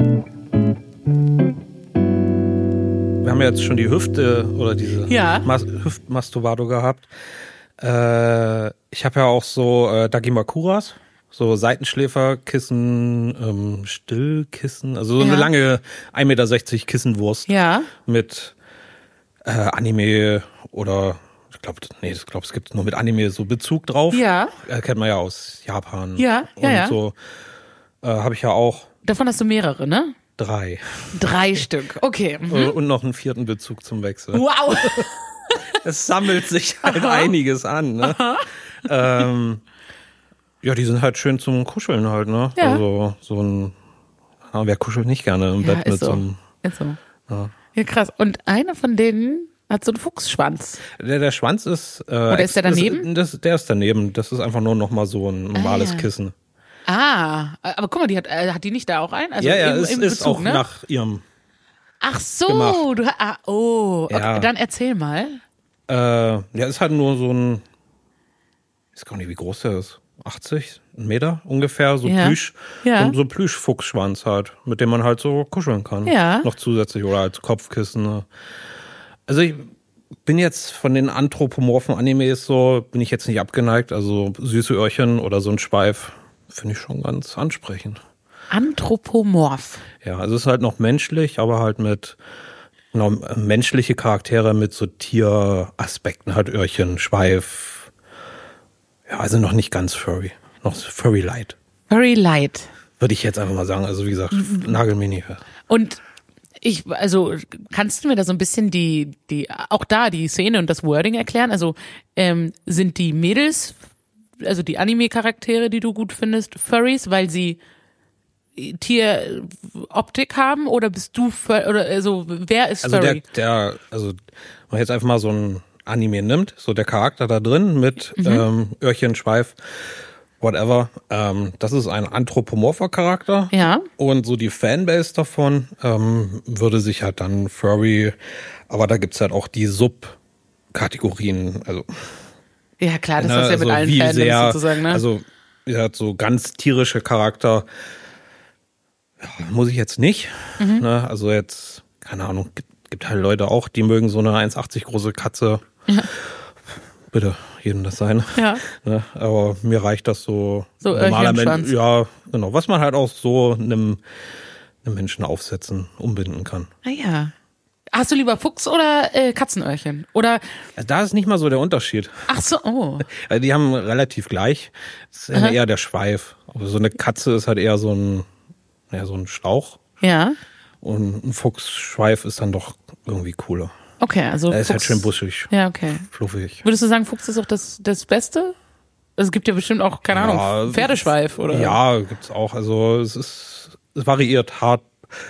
Wir haben ja jetzt schon die Hüfte oder diese Hüftmasturbator gehabt. Ich habe ja auch so Dakimakuras, so Seitenschläferkissen, Stillkissen, also so eine lange 1,60 Meter Kissenwurst mit Anime oder ich glaube, es gibt nur mit Anime so Bezug drauf. Ja. Kennt man ja aus Japan. Ja. So habe ich ja auch. Davon hast du mehrere, ne? 3 Stück, okay. Und noch einen 4. Bezug zum Wechsel. Wow. Es sammelt sich halt einiges an, ne? Ja, die sind halt schön zum Kuscheln halt, ne? Ja. Also so ein, wer kuschelt nicht gerne im Bett mit so einem. Ist so. Ja, krass. Und eine von denen hat so einen Fuchsschwanz. Der Schwanz ist. Oder ist der daneben? Der ist daneben. Das ist einfach nur noch mal so ein normales Kissen. Aber guck mal, hat die nicht da auch einen? Also es im ist Bezug, auch ne? nach ihrem. Ach so, gemacht. Okay, dann erzähl mal. Ist halt nur so ein. Ich weiß gar nicht, wie groß der ist. 80 Meter ungefähr, so Plüsch, so Plüschfuchsschwanz halt, mit dem man halt so kuscheln kann. Ja. Noch zusätzlich oder als Kopfkissen. Ne? Also ich bin jetzt von den anthropomorphen Animes bin ich jetzt nicht abgeneigt. Also süße Öhrchen oder so ein Schweif finde ich schon ganz ansprechend. Anthropomorph. Ja, also es ist halt noch menschlich, aber halt mit menschliche Charaktere mit so Tieraspekten, halt Öhrchen, Schweif. Ja, also noch nicht ganz furry. Noch furry light. Furry light. Würde ich jetzt einfach mal sagen. Also wie gesagt, nagel mir nicht fest. Und kannst du mir da so ein bisschen die Szene und das Wording erklären? Also sind die Mädels, also die Anime-Charaktere, die du gut findest, Furries, weil sie Tieroptik haben, oder bist du wer ist Furry? Also wenn man jetzt einfach mal so ein Anime nimmt, so der Charakter da drin mit Öhrchen, Schweif, whatever, das ist ein anthropomorpher Charakter. Ja. Und so die Fanbase davon würde sich halt dann Furry, aber da gibt's halt auch die Subkategorien, also ja klar, das ist ja mit allen Fans sozusagen, ne? Also so ganz tierische Charakter muss ich jetzt nicht, ne? Also jetzt, keine Ahnung, gibt halt Leute auch, die mögen so eine 1,80 große Katze. Ja. Bitte, jedem das sein. Ja. Ne? Aber mir reicht das so normaler Mensch. Ja, genau. Was man halt auch so einem Menschen aufsetzen, umbinden kann. Ah ja. Hast du lieber Fuchs oder Katzenöhrchen? Oder? Da ist nicht mal so der Unterschied. Ach so, oh. Also die haben relativ gleich. Das ist eher der Schweif. Aber so eine Katze ist halt eher so ein Schlauch. Ja. Und ein Fuchsschweif ist dann doch irgendwie cooler. Okay, also er ist halt schön buschig. Ja, okay. Fluffig. Würdest du sagen, Fuchs ist auch das Beste? Es gibt ja bestimmt auch, keine Ahnung, Pferdeschweif, oder? Ja, gibt's auch. Also es variiert hart.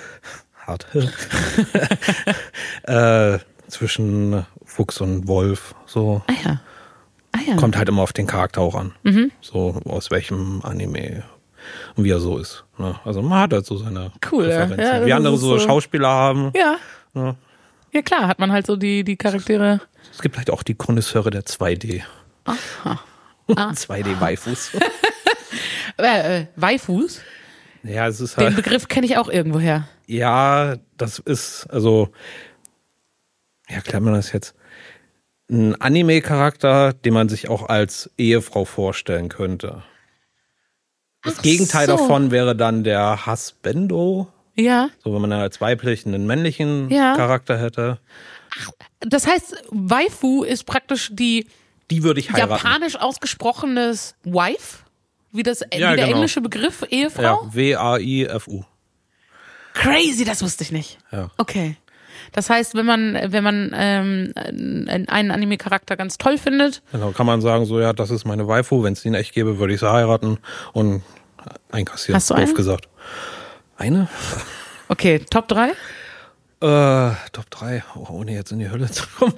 Zwischen Fuchs und Wolf. So. Ah ja. Kommt halt immer auf den Charakter auch an. Mhm. So aus welchem Anime und wie er so ist. Ne? Also man hat halt so seine Präferenzen. Ja, wie andere so Schauspieler haben. Ja. Ja klar, hat man halt so die Charaktere. Es gibt halt auch die Connoisseure der 2D. Aha. 2D-Waifus. Waifus? Ja, es ist halt. Den Begriff kenne ich auch irgendwoher. Ja, das ist, also, ja, erklärt man das jetzt? Ein Anime-Charakter, den man sich auch als Ehefrau vorstellen könnte. Das Gegenteil davon wäre dann der Husbando. Ja. So, wenn man als weiblich einen männlichen Charakter hätte. Ach, das heißt, Waifu ist praktisch die würde ich heiraten. Japanisch ausgesprochenes Wife? Wie der englische Begriff Ehefrau? Ja, W-A-I-F-U. Crazy, das wusste ich nicht. Ja. Okay. Das heißt, wenn man einen Anime-Charakter ganz toll findet. Genau, kann man sagen, so, ja, das ist meine Waifu. Wenn es die in echt gäbe, würde ich sie heiraten und einkassieren. Hast du eine? Doof gesagt. Eine? Okay, Top 3? Top 3, ohne jetzt in die Hölle zu kommen.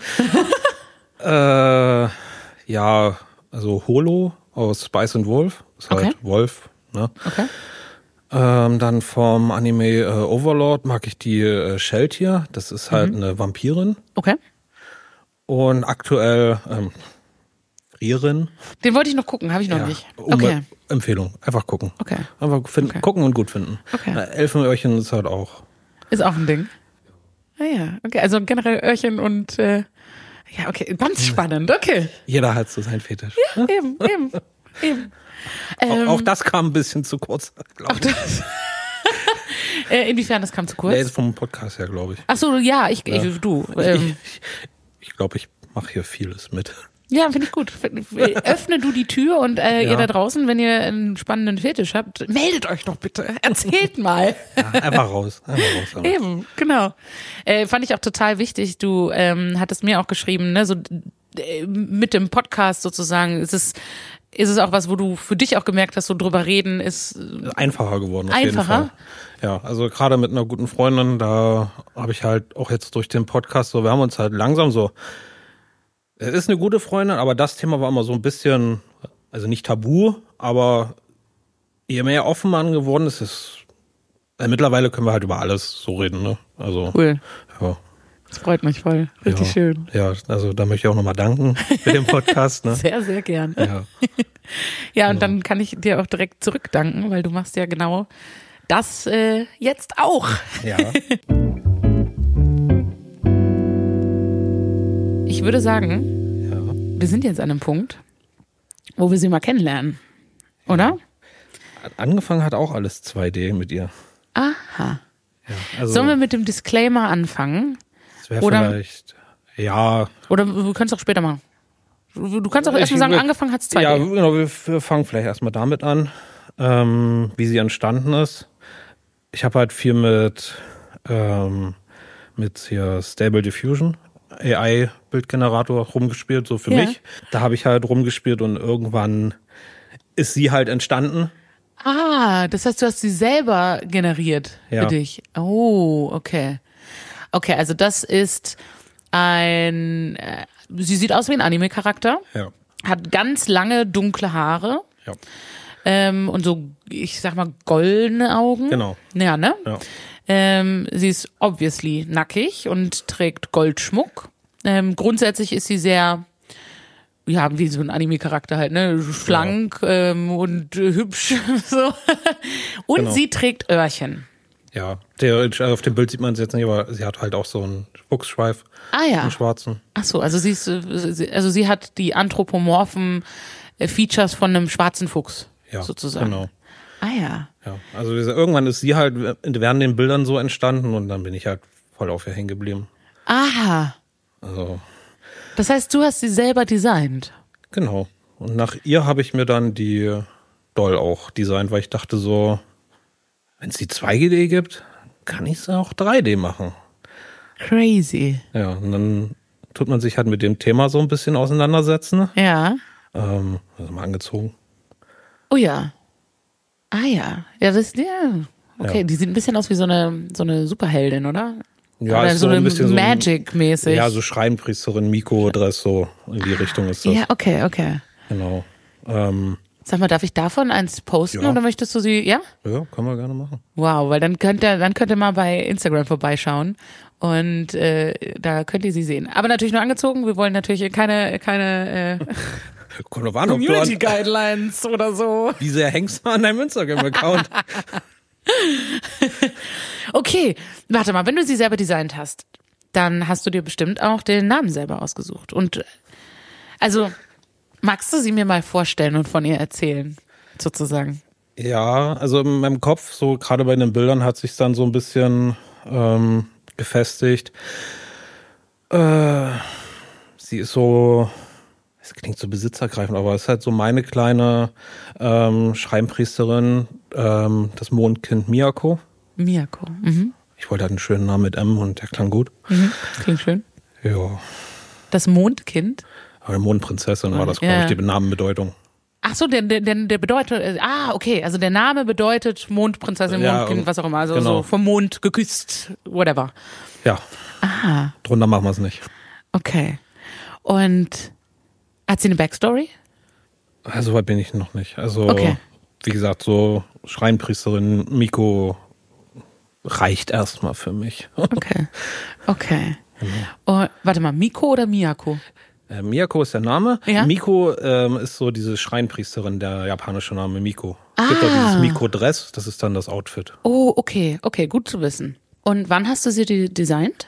Ja, also Holo aus Spice and Wolf. Ist halt Wolf, ne? Okay. Dann vom Anime Overlord mag ich die Sheltier. Das ist halt eine Vampirin. Okay. Und aktuell Frierin. Den wollte ich noch gucken, habe ich noch nicht. Okay. Empfehlung, einfach gucken. Okay. Einfach gucken und gut finden. Okay. Elfenöhrchen ist halt auch. Ist auch ein Ding. Ah ja, okay. Also generell Öhrchen und ja, okay, ganz spannend, okay. Jeder hat so seinen Fetisch. Ja, eben. Auch das kam ein bisschen zu kurz, glaube ich. Inwiefern das kam zu kurz? Der ist vom Podcast her, glaube ich. Ach so, ja, du. Ich glaube, ich mache hier vieles mit. Ja, finde ich gut. Öffne du die Tür und ihr da draußen, wenn ihr einen spannenden Fetisch habt, meldet euch doch bitte. Erzählt mal. Ja, einfach raus. Eben, genau. Fand ich auch total wichtig. Du hattest mir auch geschrieben, ne, so mit dem Podcast sozusagen, ist es auch was, wo du für dich auch gemerkt hast, so drüber reden ist einfacher geworden. Auf jeden Fall. Ja, also gerade mit einer guten Freundin, da habe ich halt auch jetzt durch den Podcast so, wir haben uns halt langsam so, es ist eine gute Freundin, aber das Thema war immer so ein bisschen, also nicht tabu, aber je mehr offen man geworden ist, mittlerweile können wir halt über alles so reden, ne? Also cool. Ja. Das freut mich voll. Richtig schön. Ja, also da möchte ich auch nochmal danken für den Podcast. Ne? Sehr, sehr gern. Ja. Ja, und dann kann ich dir auch direkt zurückdanken, weil du machst ja genau das jetzt auch. Ja. Ich würde sagen, wir sind jetzt an einem Punkt, wo wir sie mal kennenlernen. Oder? Angefangen hat auch alles 2D mit ihr. Aha. Ja, also sollen wir mit dem Disclaimer anfangen? Das wäre vielleicht, ja. Oder du kannst auch später machen. Du kannst auch erstmal sagen, angefangen hat es 2D. Ja, genau, wir fangen vielleicht erstmal damit an, wie sie entstanden ist. Ich habe halt viel mit hier Stable Diffusion, AI-Bildgenerator rumgespielt, so für mich. Da habe ich halt rumgespielt und irgendwann ist sie halt entstanden. Ah, das heißt, du hast sie selber generiert für dich. Oh, okay. Okay, also das ist sie sieht aus wie ein Anime-Charakter. Ja. Hat ganz lange dunkle Haare. Ja. Und so, ich sag mal, goldene Augen. Genau. Ja, ne? Ja. Sie ist obviously nackig und trägt Goldschmuck. Grundsätzlich ist sie sehr, ja, wie so ein Anime-Charakter halt, ne? Schlank und hübsch. So. Und sie trägt Öhrchen. Ja, theoretisch, also auf dem Bild sieht man es jetzt nicht, aber sie hat halt auch so einen Fuchsschweif. Ah ja. Einen schwarzen. Ach so, also sie hat die anthropomorphen Features von einem schwarzen Fuchs, sozusagen. Genau. Ah ja. Ja, also irgendwann ist sie halt während den Bildern so entstanden und dann bin ich halt voll auf ihr hängen geblieben. Aha. Also. Das heißt, du hast sie selber designt? Genau. Und nach ihr habe ich mir dann die Doll auch designt, weil ich dachte so, wenn es die 2D gibt, kann ich es auch 3D machen. Crazy. Ja, und dann tut man sich halt mit dem Thema so ein bisschen auseinandersetzen. Ja. Also mal angezogen. Oh ja. Ah ja. Ja, okay, ja. Die sieht ein bisschen aus wie so eine Superheldin, oder? Ja, oder ist so ein eine bisschen Magic-mäßig. Ja, so Schreinpriesterin, Miko-Dress, so in die Richtung ist das. Ja, okay. Genau. Sag mal, darf ich davon eins posten oder möchtest du sie, ja? Ja, können wir gerne machen. Wow, weil dann könnt ihr mal bei Instagram vorbeischauen und da könnt ihr sie sehen. Aber natürlich nur angezogen, wir wollen natürlich keine Community Guidelines oder so. Wie sehr hängst du an deinem Instagram-Account? Okay, warte mal, wenn du sie selber designt hast, dann hast du dir bestimmt auch den Namen selber ausgesucht. Und also, magst du sie mir mal vorstellen und von ihr erzählen, sozusagen? Ja, also in meinem Kopf, so gerade bei den Bildern hat sich dann so ein bisschen gefestigt. Sie ist so, es klingt so besitzergreifend, aber es ist halt so meine kleine Schreimpriesterin, das Mondkind Miyako. Miyako. Mhm. Ich wollte halt einen schönen Namen mit M und der klang gut. Mhm. Klingt schön. Ja. Das Mondkind? Aber Mondprinzessin war das, glaube ich, die Namenbedeutung. Ach so, der bedeutet, okay, also der Name bedeutet Mondprinzessin, Mondkind, was auch immer, also genau. So vom Mond geküsst, whatever. Ja. Aha. Drunter machen wir es nicht. Okay. Und hat sie eine Backstory? So weit bin ich noch nicht. Also, wie gesagt, so Schreinpriesterin Miko reicht erstmal für mich. Okay. Genau. Oh, warte mal, Miko oder Miyako? Miyako ist der Name. Ja? Miko ist so diese Schreinpriesterin, der japanische Name Miko. Es gibt auch dieses Miko-Dress, das ist dann das Outfit. Oh, okay, gut zu wissen. Und wann hast du sie designt?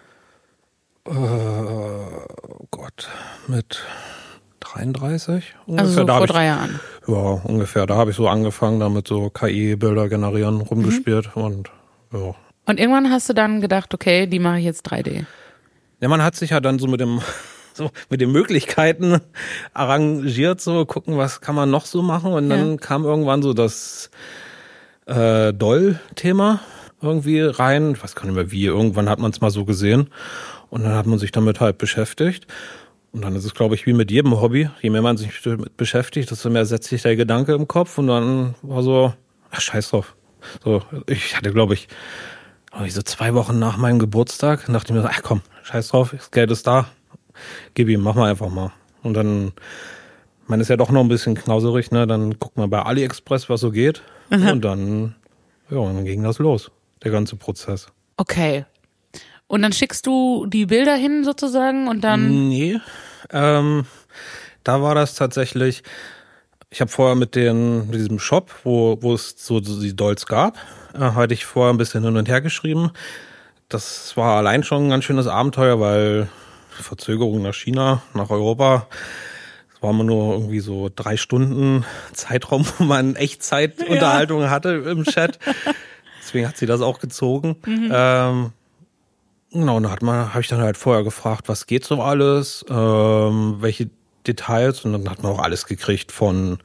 Oh Gott, mit 33 ungefähr. Also so vor 3 Jahren? Ja, ungefähr. Da habe ich so angefangen, damit so KI-Bilder generieren, rumgespielt und ja. Und irgendwann hast du dann gedacht, okay, die mache ich jetzt 3D. Ja, man hat sich ja dann so mit den Möglichkeiten arrangiert, so gucken, was kann man noch so machen. Und dann kam irgendwann so das Doll-Thema irgendwie rein. Ich weiß gar nicht mehr wie. Irgendwann hat man es mal so gesehen. Und dann hat man sich damit halt beschäftigt. Und dann ist es, glaube ich, wie mit jedem Hobby. Je mehr man sich damit beschäftigt, desto mehr setzt sich der Gedanke im Kopf. Und dann war so, ach, scheiß drauf. So, ich hatte, glaube ich, so 2 Wochen nach meinem Geburtstag, dachte ich mir so, ach komm, scheiß drauf, das Geld ist da. Gib ihm, mach mal einfach mal. Und dann, man ist ja doch noch ein bisschen knauserig, ne? Dann guckt man bei AliExpress, was so geht. Und dann ging das los, der ganze Prozess. Okay. Und dann schickst du die Bilder hin sozusagen und dann? Nee, da war das tatsächlich, ich habe vorher mit diesem Shop, wo es so die Dolls gab, hatte ich vorher ein bisschen hin und her geschrieben. Das war allein schon ein ganz schönes Abenteuer, weil Verzögerung nach China, nach Europa, das war immer nur irgendwie so 3 Stunden Zeitraum, wo man Echtzeitunterhaltung hatte im Chat. Deswegen hat sie das auch gezogen. Genau, und habe ich dann halt vorher gefragt, was geht so alles, welche Details, und dann hat man auch alles gekriegt von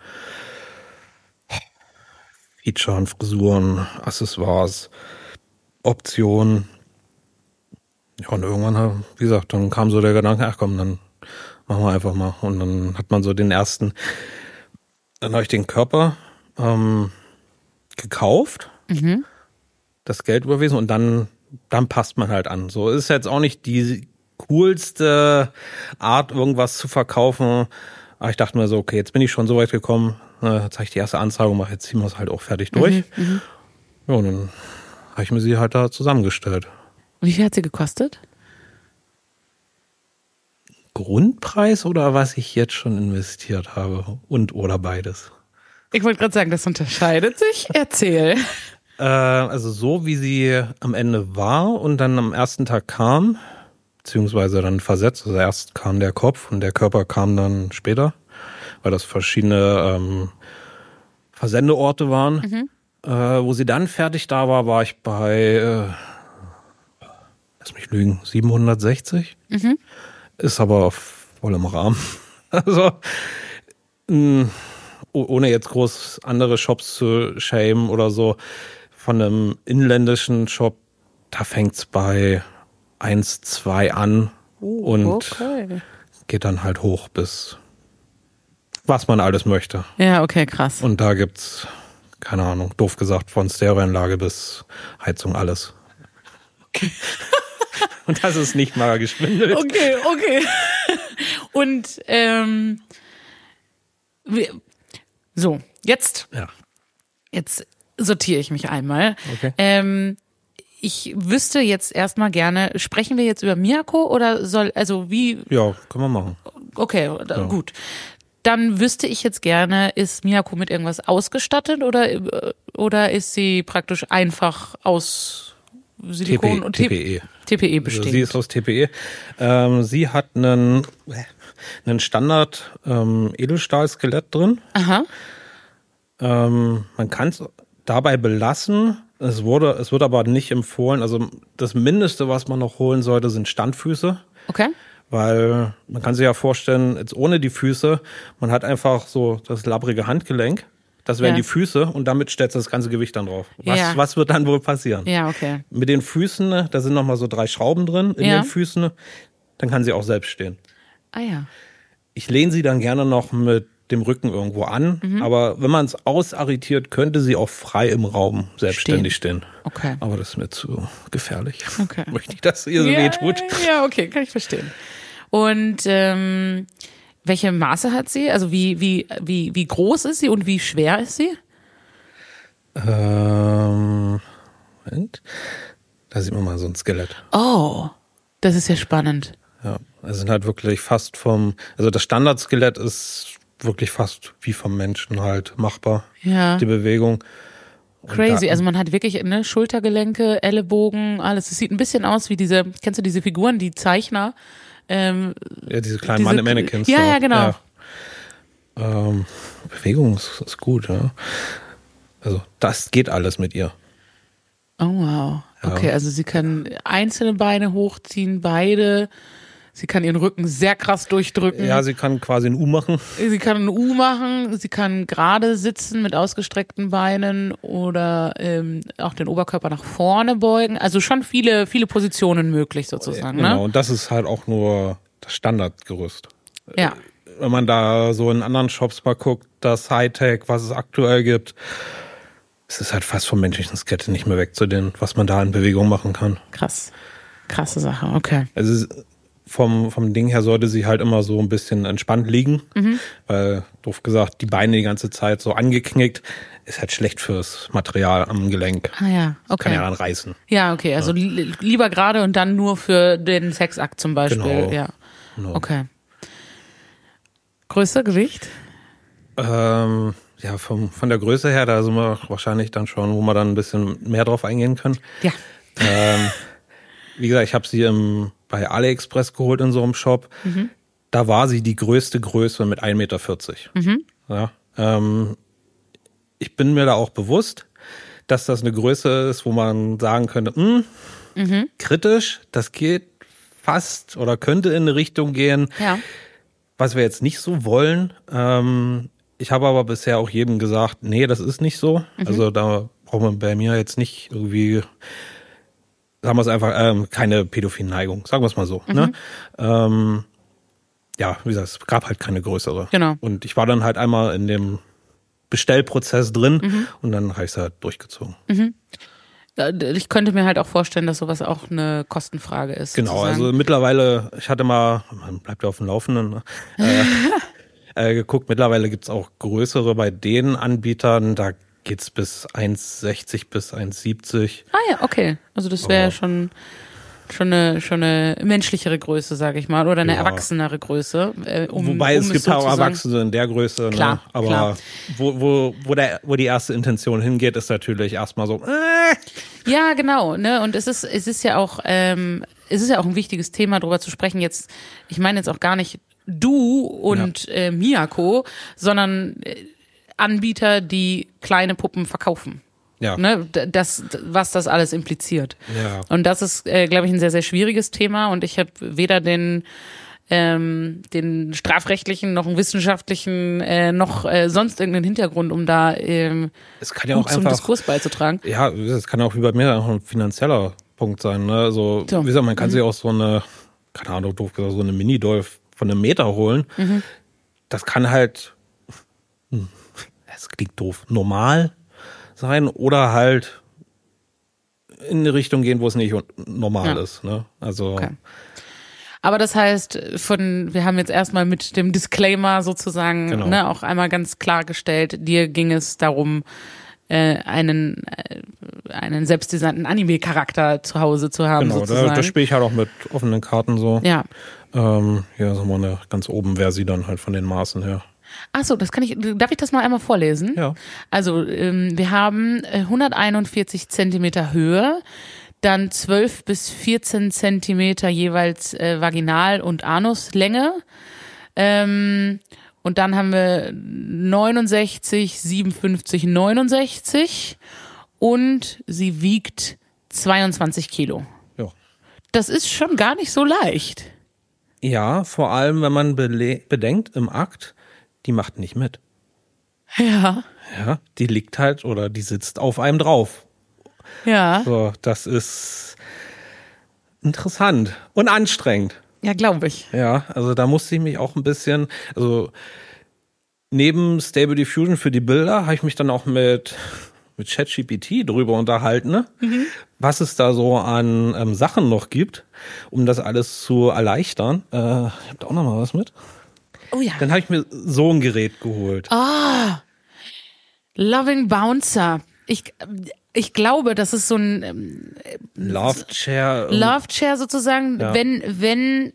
Featuren, Frisuren, Accessoires, Optionen. Ja, und irgendwann, wie gesagt, dann kam so der Gedanke, ach komm, dann machen wir einfach mal. Und dann hat man so dann habe ich den Körper gekauft, das Geld überwiesen und dann passt man halt an. So ist jetzt auch nicht die coolste Art, irgendwas zu verkaufen. Aber ich dachte mir so, okay, jetzt bin ich schon so weit gekommen, jetzt habe ich die erste Anzahlung gemacht, jetzt ziehen wir es halt auch fertig durch. Ja, und dann habe ich mir sie halt da zusammengestellt. Und wie viel hat sie gekostet? Grundpreis oder was ich jetzt schon investiert habe? Oder beides? Ich wollte gerade sagen, das unterscheidet sich. Erzähl. Also so, wie sie am Ende war und dann am ersten Tag kam, beziehungsweise dann versetzt. Also erst kam der Kopf und der Körper kam dann später, weil das verschiedene Versendeorte waren. Wo sie dann fertig da war ich bei, lass mich lügen, 760. Ist aber voll im Rahmen. Also ohne jetzt groß andere Shops zu shamen oder so, von einem inländischen Shop, da fängt's bei 1, 2 an und geht dann halt hoch bis was man alles möchte. Ja, okay, krass. Und da gibt's, keine Ahnung, doof gesagt, von Stereoanlage bis Heizung, alles. Okay. Und das ist nicht mal geschwindelt. Okay. Und so, jetzt sortiere ich mich einmal. Okay. Ich wüsste jetzt erstmal gerne, sprechen wir jetzt über Miyako oder wie? Ja, können wir machen. Okay, gut. Dann wüsste ich jetzt gerne, ist Miyako mit irgendwas ausgestattet oder ist sie praktisch einfach aus Silikon und TPE. TPE besteht. Also sie ist aus TPE. Sie hat einen Standard Edelstahl-Skelett drin. Aha. Man kann es dabei belassen. Es wird aber nicht empfohlen. Also das Mindeste, was man noch holen sollte, sind Standfüße. Okay. Weil man kann sich ja vorstellen, jetzt ohne die Füße, man hat einfach so das labbrige Handgelenk. Das wären die Füße und damit stellt das ganze Gewicht dann drauf. Was wird dann wohl passieren? Ja, okay. Mit den Füßen, da sind nochmal so 3 Schrauben drin in den Füßen, dann kann sie auch selbst stehen. Ah ja. Ich lehne sie dann gerne noch mit dem Rücken irgendwo an, aber wenn man es ausarretiert, könnte sie auch frei im Raum selbstständig stehen. Okay. Aber das ist mir zu gefährlich. Okay. Möchte ich, dass ihr so weh tut. Ja, okay, kann ich verstehen. Und welche Maße hat sie? Also wie groß ist sie und wie schwer ist sie? Moment. Da sieht man mal so ein Skelett. Oh, das ist ja spannend. Ja, es sind halt wirklich also das Standardskelett ist wirklich fast wie vom Menschen halt machbar. Ja. Die Bewegung. Crazy, also man hat wirklich Schultergelenke, Ellenbogen, alles. Es sieht ein bisschen aus wie kennst du diese Figuren, die Zeichner? Ja, diese kleinen Mannequins. Ja, genau. Ja. Bewegung ist gut, ja. Also das geht alles mit ihr. Oh wow. Okay, also sie kann einzelne Beine hochziehen, beide. Sie kann ihren Rücken sehr krass durchdrücken. Ja, sie kann quasi ein U machen. Sie kann ein U machen, sie kann gerade sitzen mit ausgestreckten Beinen oder auch den Oberkörper nach vorne beugen. Also schon viele Positionen möglich sozusagen. Genau, ne? Und das ist halt auch nur das Standardgerüst. Ja. Wenn man da so in anderen Shops mal guckt, das Hightech, was es aktuell gibt, es ist halt fast vom menschlichen Skelett nicht mehr wegzudenken, was man da in Bewegung machen kann. Krass. Krasse Sache, okay. Also vom Ding her sollte sie halt immer so ein bisschen entspannt liegen, weil, doof gesagt, die Beine die ganze Zeit so angeknickt, ist halt schlecht fürs Material am Gelenk. Ah ja, okay. Das kann ja dann reißen. Ja, okay, also lieber gerade und dann nur für den Sexakt zum Beispiel. Genau. Ja. Genau. Okay. Größe, Gewicht? Ja, von der Größe her, da sind wir wahrscheinlich dann schon, wo wir dann ein bisschen mehr drauf eingehen können. Ja. Wie gesagt, ich habe sie bei AliExpress geholt in so einem Shop. Da war sie die größte Größe mit 1,40 Meter. Ja, ich bin mir da auch bewusst, dass das eine Größe ist, wo man sagen könnte, kritisch, das geht fast oder könnte in eine Richtung gehen, was wir jetzt nicht so wollen. Ich habe aber bisher auch jedem gesagt, nee, das ist nicht so. Also da braucht man bei mir jetzt nicht irgendwie, sagen wir es einfach, keine pädophilen Neigung, sagen wir es mal so. Ne? Ja, wie gesagt, es gab halt keine größere. Genau. Und ich war dann halt einmal in dem Bestellprozess drin und dann habe ich es halt durchgezogen. Ich könnte mir halt auch vorstellen, dass sowas auch eine Kostenfrage ist. Genau, sozusagen. also mittlerweile, ich hatte mal, man bleibt ja auf dem Laufenden, geguckt, mittlerweile gibt's auch größere bei den Anbietern, da geht's bis 1,60 bis 1,70. Ah ja, okay. Also das wäre schon eine menschlichere Größe, sage ich mal, oder eine erwachsenere Größe. Wobei es gibt auch Erwachsene in der Größe, klar, ne? Aber klar. Wo die erste Intention hingeht, ist natürlich erstmal so. Ja, genau, ne? Und es ist ja auch ein wichtiges Thema, darüber zu sprechen. Jetzt, ich meine jetzt auch gar nicht du und Miyako, sondern Anbieter, die kleine Puppen verkaufen. Ja. Ne, was das alles impliziert. Ja. Und das ist, glaube ich, ein sehr, sehr schwieriges Thema und ich habe weder den strafrechtlichen noch einen wissenschaftlichen noch sonst irgendeinen Hintergrund, um da es kann ja auch zum einfach, Diskurs beizutragen. Ja, es kann auch wie bei mir auch ein finanzieller Punkt sein. Ne? Also, wie gesagt, man kann sich auch so eine, keine Ahnung, doof gesagt, so eine Mini-Doll von einem Meter holen. Das kann halt, es klingt doof, normal sein oder halt in eine Richtung gehen, wo es nicht normal ist. Ne? Also. Okay. Aber das heißt, wir haben jetzt erstmal mit dem Disclaimer sozusagen auch einmal ganz klargestellt, dir ging es darum, einen selbstdesignten Anime-Charakter zu Hause zu haben. Genau, sozusagen. Da spiele ich halt auch mit offenen Karten so. Ja. Hier ist mal eine ganz oben wäre sie dann halt von den Maßen her. Ach so, darf ich das mal einmal vorlesen? Ja. Also, wir haben 141 Zentimeter Höhe, dann 12 bis 14 Zentimeter jeweils Vaginal- und Anuslänge. Und Und dann haben wir 69, 57, 69 und sie wiegt 22 Kilo. Ja. Das ist schon gar nicht so leicht. Ja, vor allem, wenn man bedenkt, im Akt, die macht nicht mit. Ja. Ja, die liegt halt oder die sitzt auf einem drauf. Ja. So, das ist interessant und anstrengend. Ja, glaube ich. Ja, also da musste ich mich auch ein bisschen, also neben Stable Diffusion für die Bilder habe ich mich dann auch mit ChatGPT drüber unterhalten, ne? Was es da so an Sachen noch gibt, um das alles zu erleichtern. Ich habe da auch noch mal was mit. Oh ja. Dann habe ich mir so ein Gerät geholt. Loving Bouncer. Ich glaube, das ist so ein Love Chair. Love Chair sozusagen, Ja. wenn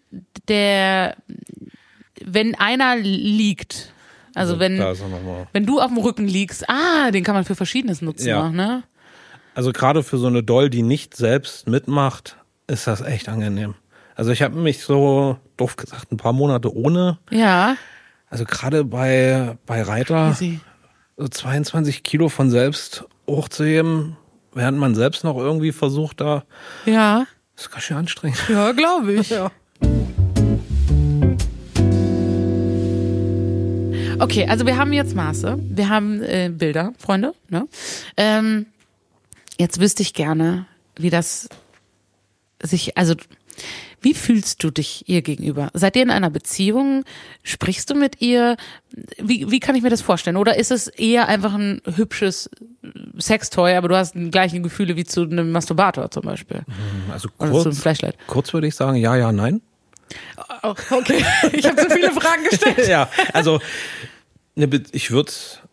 einer liegt. Also Da ist er noch mal. wenn du auf dem Rücken liegst, den kann man für Verschiedenes nutzen Ja. auch, ne? Also gerade für so eine Doll, die nicht selbst mitmacht, ist das echt angenehm. Also ich habe mich so, doof gesagt, ein paar Monate ohne, Ja. also gerade bei Reiter, Easy. so 22 Kilo von selbst hochzuheben, während man selbst noch irgendwie versucht, da Ja. ist ganz schön anstrengend. Ja, glaube ich. Ja. Okay, also wir haben jetzt Maße, wir haben Bilder, Freunde. Ne? Jetzt wüsste ich gerne, wie das sich, also wie fühlst du dich ihr gegenüber? Seid ihr in einer Beziehung? Sprichst du mit ihr? Wie kann ich mir das vorstellen? Oder ist es eher einfach ein hübsches Sextoy, aber du hast die gleichen Gefühle wie zu einem Masturbator zum Beispiel? Also Oder zu einem kurz, Flashlight? kurz würde ich sagen, ja, nein. Oh, okay, ich habe so viele Fragen gestellt. Ja, also ich würde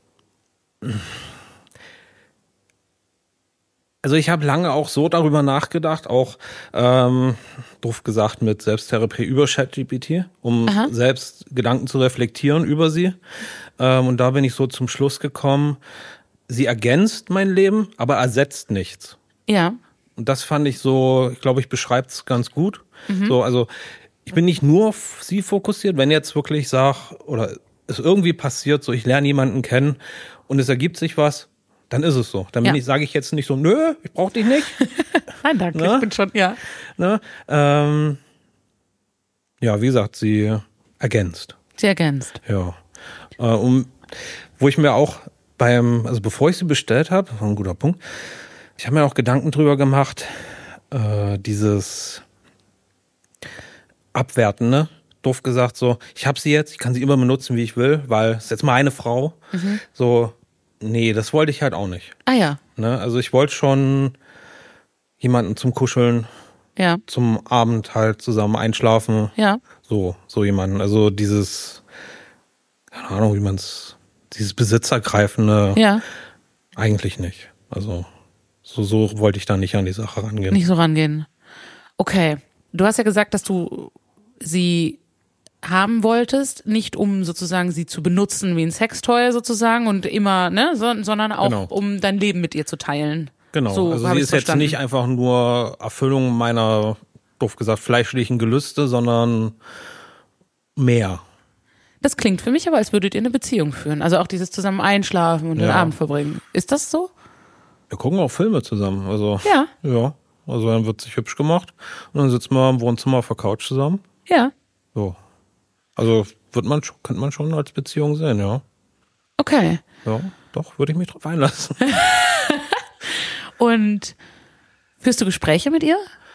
also ich habe lange auch so darüber nachgedacht, auch doof gesagt mit Selbsttherapie über ChatGPT, um selbst Gedanken zu reflektieren über sie. Und da bin ich so zum Schluss gekommen, sie ergänzt mein Leben, aber ersetzt nichts. Ja. Und das fand ich so, ich glaube, ich beschreibe es ganz gut. So, also ich bin nicht nur auf sie fokussiert, wenn jetzt wirklich oder es irgendwie passiert, so ich lerne jemanden kennen und es ergibt sich was, dann ist es so. Dann sage ich jetzt nicht so, nö, ich brauche dich nicht. Nein, danke, Ne? ich bin schon, ja. Ne? Ja, wie gesagt, sie ergänzt. Sie ergänzt. Ja. Wo ich mir auch also bevor ich sie bestellt habe, war ein guter Punkt, ich habe mir auch Gedanken drüber gemacht, dieses Abwerten, ne? Doof gesagt, so, ich habe sie jetzt, ich kann sie immer benutzen, wie ich will, weil es ist jetzt meine Frau. So, nee, das wollte ich halt auch nicht. Ah ja. Ne? Also ich wollte schon jemanden zum Kuscheln, Ja. zum Abend halt zusammen einschlafen. Ja. So jemanden. Also dieses, keine Ahnung, dieses Besitzergreifende, Ja. eigentlich nicht. Also so wollte ich da nicht an die Sache rangehen. Nicht so rangehen. Okay. Du hast ja gesagt, dass du sie haben wolltest, nicht um sozusagen sie zu benutzen wie ein Sextoy sozusagen und immer, ne, sondern auch Genau. um dein Leben mit ihr zu teilen. Genau, So also hab sie ich's ist jetzt verstanden. nicht einfach nur Erfüllung meiner, doof gesagt, fleischlichen Gelüste, sondern mehr. Das klingt für mich aber, als würdet ihr eine Beziehung führen. Also auch dieses zusammen einschlafen und den Ja. Abend verbringen. Ist das so? Wir gucken auch Filme zusammen. Also Ja. ja, also dann wird sich hübsch gemacht und dann sitzen wir im Wohnzimmer auf der Couch zusammen. Ja. So. Also könnte man schon als Beziehung sehen, ja. Okay. Ja, doch, würde ich mich drauf einlassen. Und führst du Gespräche mit ihr?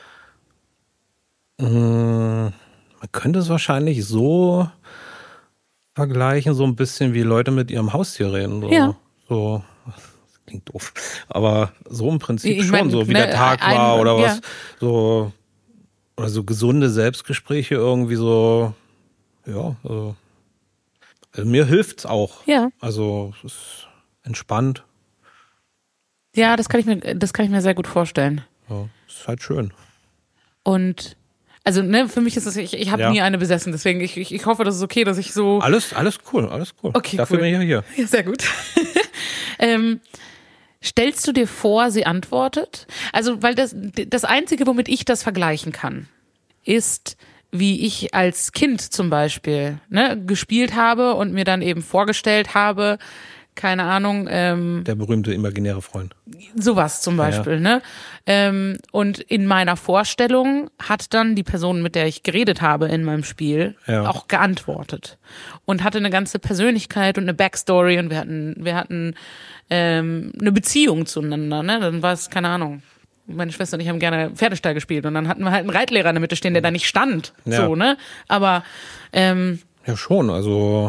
Man könnte es wahrscheinlich so vergleichen, so ein bisschen wie Leute mit ihrem Haustier reden. So. Ja. So, das klingt doof. Aber so im Prinzip Ich schon, mein, so wie ne, der Tag war oder ja. was. So, oder so gesunde Selbstgespräche irgendwie so, ja, also mir hilft's auch. Ja. Also es ist entspannt. Ja, das kann ich mir sehr gut vorstellen. Ja, ist halt schön. Und also, ne, für mich ist es, ich habe Ja. nie eine besessen, deswegen ich hoffe, das ist okay, dass ich so. Alles cool. Okay, Dafür cool. bin ich ja hier. Ja, sehr gut. Stellst du dir vor, sie antwortet? Also, weil das Einzige, womit ich das vergleichen kann, ist, wie ich als Kind zum Beispiel gespielt habe und mir dann eben vorgestellt habe, keine Ahnung. Der berühmte imaginäre Freund. Sowas zum Beispiel, Ja. ne? Und in meiner Vorstellung hat dann die Person, mit der ich geredet habe in meinem Spiel, auch geantwortet. Und hatte eine ganze Persönlichkeit und eine Backstory und wir hatten eine Beziehung zueinander, ne? Dann war es, keine Ahnung. Meine Schwester und ich haben gerne Pferdestall gespielt und dann hatten wir halt einen Reitlehrer in der Mitte stehen, der da nicht stand. Ja. So, ne? Aber Ja, schon, also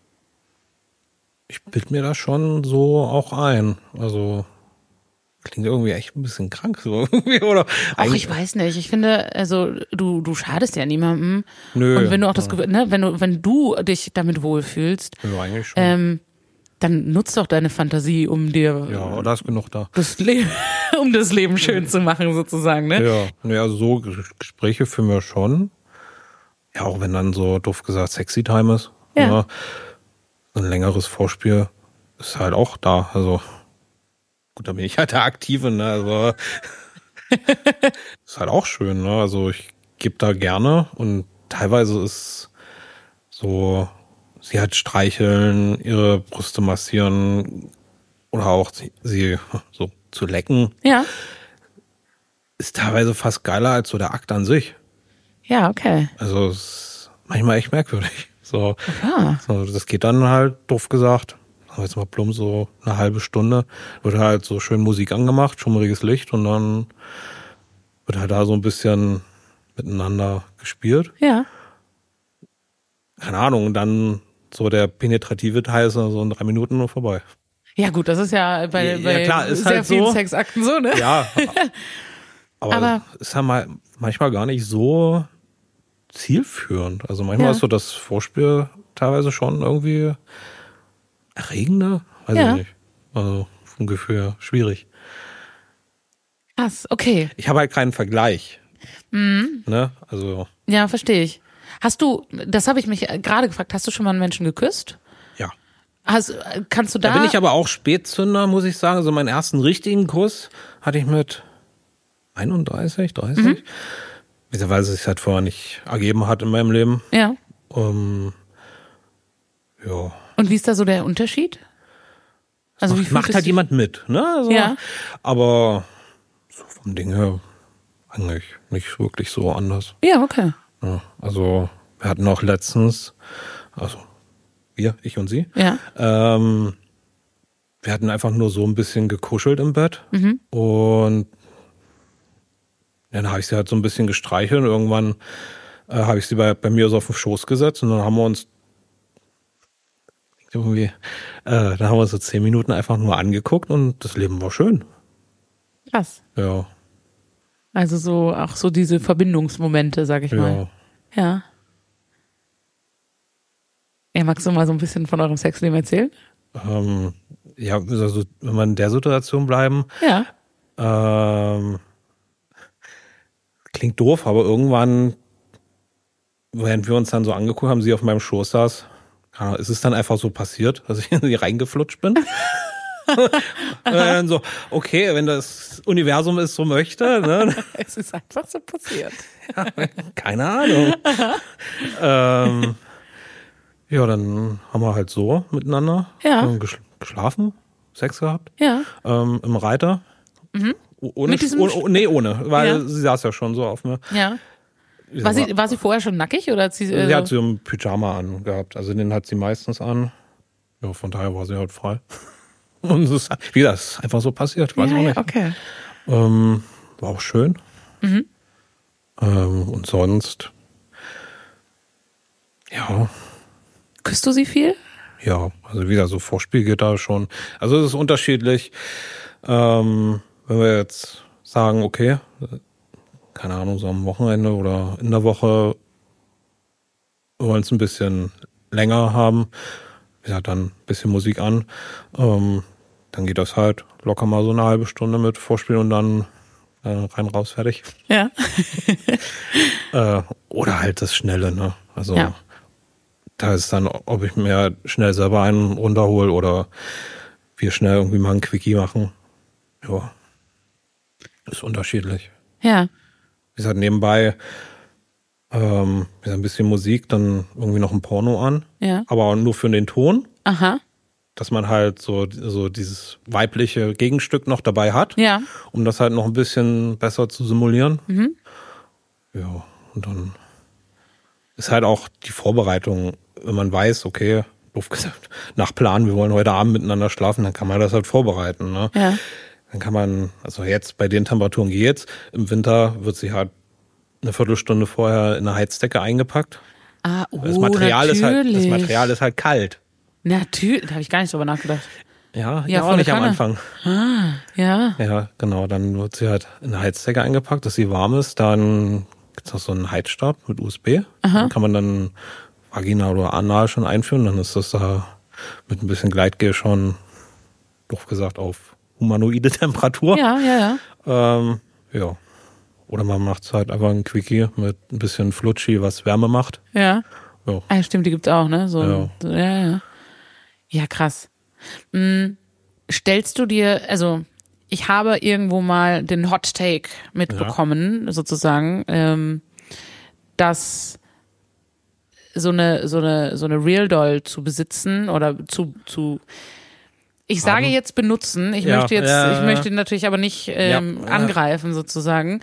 ich bilde mir das schon so auch ein. Also klingt irgendwie echt ein bisschen krank so irgendwie, oder? Ach, ich weiß nicht. Ich finde, also du schadest ja niemandem. Nö. Und wenn du auch das Gefühl, ne, wenn du dich damit wohlfühlst, Ja, eigentlich schon. dann nutzt doch deine Fantasie, um dir Ja, da ist genug da. um das Leben schön zu machen, sozusagen, ne? Ja, nee, also so Gespräche führen wir schon. Ja, auch wenn dann so doof gesagt Sexy Time ist. Ja. Ne? So ein längeres Vorspiel ist halt auch da. Also gut, da bin ich halt der Aktive, ne? Also ist halt auch schön, ne? Also ich gebe da gerne und teilweise ist so, sie halt streicheln, ihre Brüste massieren oder auch sie so zu lecken, Ja. ist teilweise fast geiler als so der Akt an sich. Ja, okay. Also es ist manchmal echt merkwürdig. So, Ja. so das geht dann halt, doof gesagt, sagen wir jetzt mal plump, so eine halbe Stunde, wird halt so schön Musik angemacht, schummriges Licht und dann wird halt da so ein bisschen miteinander gespielt. Ja. Keine Ahnung, und dann so der penetrative Teil ist dann so in 3 Minuten nur vorbei. Ja, gut, das ist ja bei klar, ist sehr halt vielen so. Sexakten so, ne? Ja, aber ist ja mal manchmal gar nicht so zielführend. Also manchmal ist so das Vorspiel teilweise schon irgendwie erregender. Weiß ich nicht. Also vom Gefühl her schwierig. Krass, okay. Ich habe halt keinen Vergleich. Ne? Also Ja, verstehe ich. Das habe ich mich gerade gefragt, hast du schon mal einen Menschen geküsst? ja. Kannst du Da bin ich aber auch Spätzünder, muss ich sagen. Also meinen ersten richtigen Kuss hatte ich mit 31, 30. Weil es sich halt vorher nicht ergeben hat in meinem Leben. Ja. Ja. Und wie ist da so der Unterschied? Also wie Macht halt jemand mit, ne? Also, Ja. Aber so vom Ding her eigentlich nicht wirklich so anders. Ja, okay. Ja, also wir hatten auch letztens, also ich und sie, Ja. wir hatten einfach nur so ein bisschen gekuschelt im Bett und dann habe ich sie halt so ein bisschen gestreichelt und irgendwann habe ich sie bei mir so auf den Schoß gesetzt und dann haben wir uns irgendwie, dann haben wir uns so 10 Minuten einfach nur angeguckt und das Leben war schön. Krass. Ja. Also so auch so diese Verbindungsmomente, sag ich mal. Ja. Ja, magst du mal so ein bisschen von eurem Sexleben erzählen? Ja, also wenn wir in der Situation bleiben, Ja. klingt doof, aber irgendwann, während wir uns dann so angeguckt haben, sie auf meinem Schoß saß, ist es dann einfach so passiert, dass ich in sie reingeflutscht bin. Und dann so, okay, wenn das Universum es so möchte, ne? Es ist einfach so passiert. Ja, keine Ahnung. Ja, dann haben wir halt so miteinander geschlafen, Sex gehabt. Ja. Im Reiter. Ohne, Mit diesem ohne, weil sie saß ja schon so auf mir. Ja. War sie vorher schon nackig oder hat sie? Sie hat so einen Pyjama angehabt, also den hat sie meistens an. Ja, von daher war sie halt frei. Und es ist, wie gesagt, es ist einfach so passiert, weiß auch nicht. Okay. War auch schön. Und sonst, ja. Küsst du sie viel? Ja, also wieder so Vorspiel geht da schon. Also es ist unterschiedlich. Wenn wir jetzt sagen, okay, keine Ahnung, so am Wochenende oder in der Woche wollen es ein bisschen länger haben, wie gesagt, dann ein bisschen Musik an, dann geht das halt locker mal so eine halbe Stunde mit Vorspiel und dann rein, raus, fertig. Ja. Oder halt das Schnelle, ne? Also da ist dann, ob ich mir schnell selber einen runterhole oder wir schnell irgendwie mal einen Quickie machen. Ja, ist unterschiedlich. Ja. Wie gesagt, nebenbei ein bisschen Musik, dann irgendwie noch ein Porno an. Ja. Aber nur für den Ton. Aha. Dass man halt so dieses weibliche Gegenstück noch dabei hat. Ja. Um das halt noch ein bisschen besser zu simulieren. Mhm. Ja, und dann ist halt auch die Vorbereitung, wenn man weiß, okay, doof gesagt, nach Plan, wir wollen heute Abend miteinander schlafen, dann kann man das halt vorbereiten. Ne? Ja. Dann kann man, also jetzt bei den Temperaturen geht's, im Winter wird sie halt eine Viertelstunde vorher in eine Heizdecke eingepackt. Das Material natürlich. ist halt kalt. Natürlich, da habe ich gar nicht drüber nachgedacht. Ja, Ja, auch nicht am Kanne. Anfang. Ja. Ja, genau, dann wird sie halt in eine Heizdecke eingepackt, dass sie warm ist. Dann gibt's noch so einen Heizstab mit USB. Dann kann man dann Vagina oder Anal schon einführen. Dann ist das da mit ein bisschen Gleitgel schon, doof gesagt, auf humanoide Temperatur. Ja. Ja. Oder man macht halt einfach ein Quickie mit ein bisschen Flutschi, was Wärme macht. Ja. Ja. Ah, stimmt, die gibt's auch, ne? Ja. Ja, krass. Stellst du dir, also ich habe irgendwo mal den Hot Take mitbekommen, sozusagen, dass so eine Real Doll zu besitzen oder ich sage jetzt benutzen, ich möchte natürlich aber nicht angreifen sozusagen,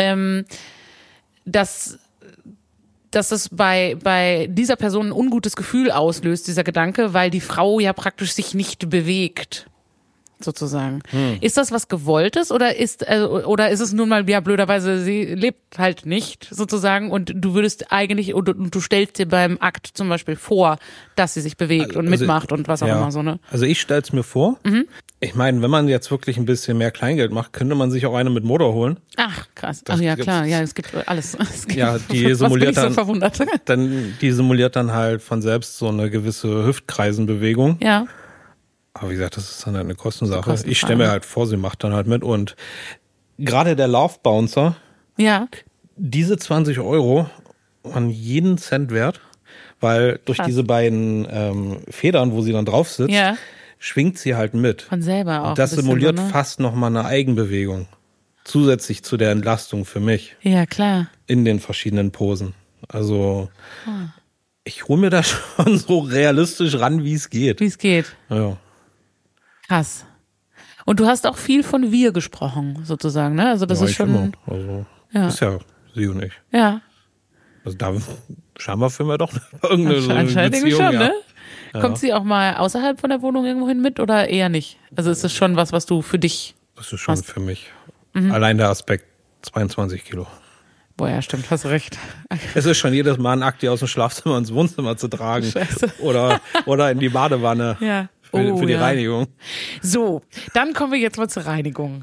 dass es bei dieser Person ein ungutes Gefühl auslöst, dieser Gedanke, weil die Frau ja praktisch sich nicht bewegt, sozusagen. Ist das was Gewolltes oder ist es nun mal, ja, blöderweise, sie lebt halt nicht, sozusagen, und du würdest eigentlich, und du stellst dir beim Akt zum Beispiel vor, dass sie sich bewegt und mitmacht und was auch immer so, ne? Also ich stell's mir vor. Ich meine, wenn man jetzt wirklich ein bisschen mehr Kleingeld macht, könnte man sich auch eine mit Motor holen. Ach, krass. Ach ja, klar. Ja, es gibt alles. Die simuliert was bin ich so verwundert. Die simuliert dann halt von selbst so eine gewisse Hüftkreisenbewegung. Ja. Aber wie gesagt, das ist dann halt eine Kostensache. Ich stelle mir halt vor, sie macht dann halt mit. Und gerade der Love Bouncer, diese 20 € waren jeden Cent wert, weil durch diese beiden Federn, wo sie dann drauf sitzt, schwingt sie halt mit. Von selber auch. Das simuliert fast nochmal eine Eigenbewegung. Zusätzlich zu der Entlastung für mich. Ja, klar. In den verschiedenen Posen. Also ich hole mir da schon so realistisch ran, wie es geht. Wie es geht. Ja. Krass. Und du hast auch viel von wir gesprochen, sozusagen, ne? Also das ist schon. Immer. Also ist ja sie und ich. Ja. Also da scheinbar führen wir doch irgendeine Anscheinend Beziehung, schon, ne? Kommt sie auch mal außerhalb von der Wohnung irgendwo hin mit oder eher nicht? Also ist das schon was du für dich Das ist schon für mich. Allein der Aspekt 22 Kilo. Boah, ja, stimmt, hast recht. Es ist schon jedes Mal ein Akt, die aus dem Schlafzimmer ins Wohnzimmer zu tragen. Scheiße. Oder in die Badewanne. Ja. Für die Reinigung. So, dann kommen wir jetzt mal zur Reinigung.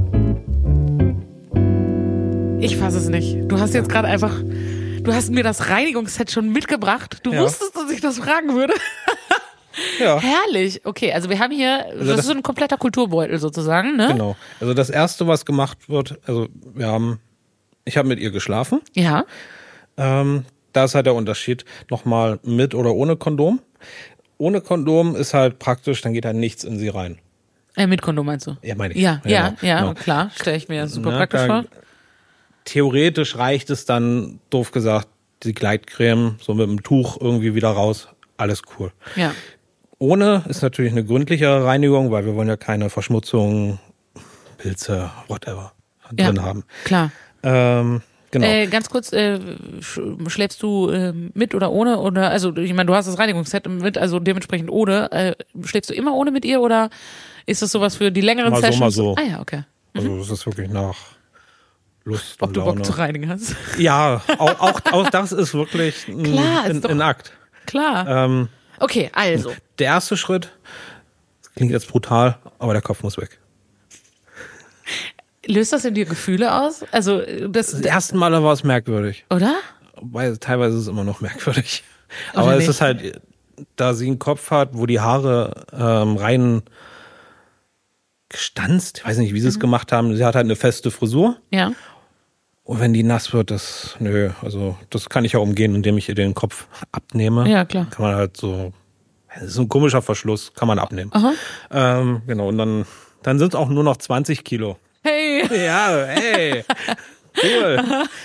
Ich fasse es nicht. Du hast jetzt gerade einfach, du hast mir das Reinigungsset schon mitgebracht. Du wusstest, dass ich das fragen würde. Ja. Herrlich. Okay, also wir haben hier, das ist so ein kompletter Kulturbeutel sozusagen, ne? Genau. Also das Erste, was gemacht wird, ich habe mit ihr geschlafen. Ja. Da ist halt der Unterschied nochmal mit oder ohne Kondom. Ohne Kondom ist halt praktisch, dann geht halt nichts in sie rein. Mit Kondom meinst du? Ja, meine ich. Ja, genau. Klar, stelle ich mir super praktisch vor. Theoretisch reicht es dann, doof gesagt, die Gleitcreme so mit dem Tuch irgendwie wieder raus. Alles cool. Ja. Ohne ist natürlich eine gründlichere Reinigung, weil wir wollen ja keine Verschmutzung, Pilze, whatever drin haben. Klar. Genau. Ganz kurz, schläfst du mit oder ohne? Oder also ich meine, du hast das Reinigungsset mit, also dementsprechend ohne. Schläfst du immer ohne mit ihr oder ist das sowas für die längeren Mal Sessions? So, mal so. Ah ja, okay. Also es ist wirklich nach Lust Ob und du Laune. Bock zu reinigen hast. Ja, auch das ist wirklich ein Akt. Klar. Okay, also. Der erste Schritt, das klingt jetzt brutal, aber der Kopf muss weg. Löst das in dir Gefühle aus? Also das erste Mal war es merkwürdig. Oder? Weil teilweise ist es immer noch merkwürdig. Aber es ist halt, da sie einen Kopf hat, wo die Haare rein gestanzt, ich weiß nicht, wie sie es gemacht haben. Sie hat halt eine feste Frisur. Ja. Und wenn die nass wird, das kann ich ja umgehen, indem ich ihr den Kopf abnehme. Ja, klar. Kann man halt so, das ist ein komischer Verschluss, kann man abnehmen. Aha. Genau, und dann sind es auch nur noch 20 Kilo. Hey! Ja, hey! Cool!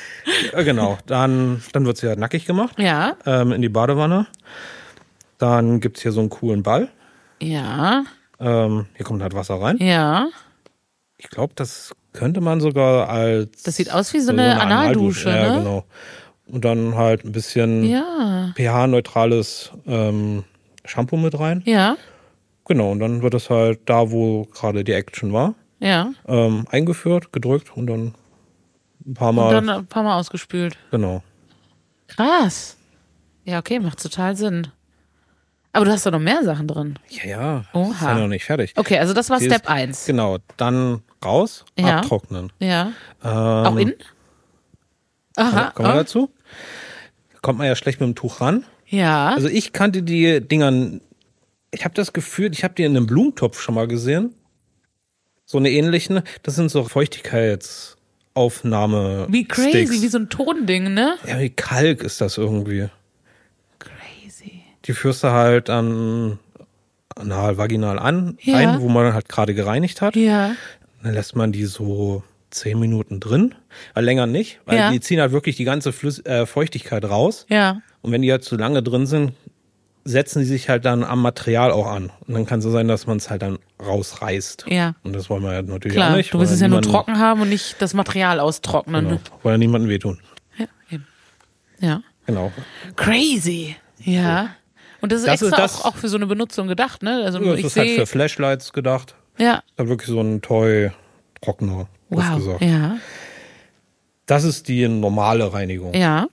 Genau, dann wird sie halt nackig gemacht. Ja. In die Badewanne. Dann gibt's hier so einen coolen Ball. Ja. Hier kommt halt Wasser rein. Ja. Ich glaube, das könnte man sogar als... Das sieht aus wie so eine Analdusche, ne? Ja, genau. Und dann halt ein bisschen pH-neutrales Shampoo mit rein. Ja. Genau, und dann wird das halt da, wo gerade die Action war, eingeführt, gedrückt und dann ein paar Mal ausgespült. Genau. Krass. Ja, okay, macht total Sinn. Aber du hast doch noch mehr Sachen drin. Ja. Oha. Ist ja noch nicht fertig. Okay, also das war Step 1. Genau, dann raus, abtrocknen. Ja. Auch innen? Aha. Kommen wir dazu? Da kommt man ja schlecht mit dem Tuch ran. Ja. Also ich kannte die Dinger, ich habe das Gefühl, ich habe die in einem Blumentopf schon mal gesehen. So eine ähnlichen. Das sind so Feuchtigkeitsaufnahme. Wie crazy, wie so ein Tonding, ne? Ja, wie Kalk ist das irgendwie. Crazy. Die führst du halt anal, vaginal ein, wo man halt gerade gereinigt hat. Ja. Dann lässt man die so 10 Minuten drin, weil länger nicht, weil die ziehen halt wirklich die ganze Feuchtigkeit raus. Ja. Und wenn die halt zu lange drin sind, setzen die sich halt dann am Material auch an. Und dann kann es so sein, dass man es halt dann rausreißt. Ja. Und das wollen wir ja natürlich Klar, auch nicht. Du willst es ja nur trocken haben und nicht das Material austrocknen. Genau. Wollen ja niemandem wehtun. Ja, eben. Ja. Genau. Crazy. Ja. Und das ist extra auch für so eine Benutzung gedacht, ne? Also das ist halt für Flashlights gedacht. Ja. Da wirklich so ein Toy-Trockner. Wow. Ja. Das ist die normale Reinigung. Ja.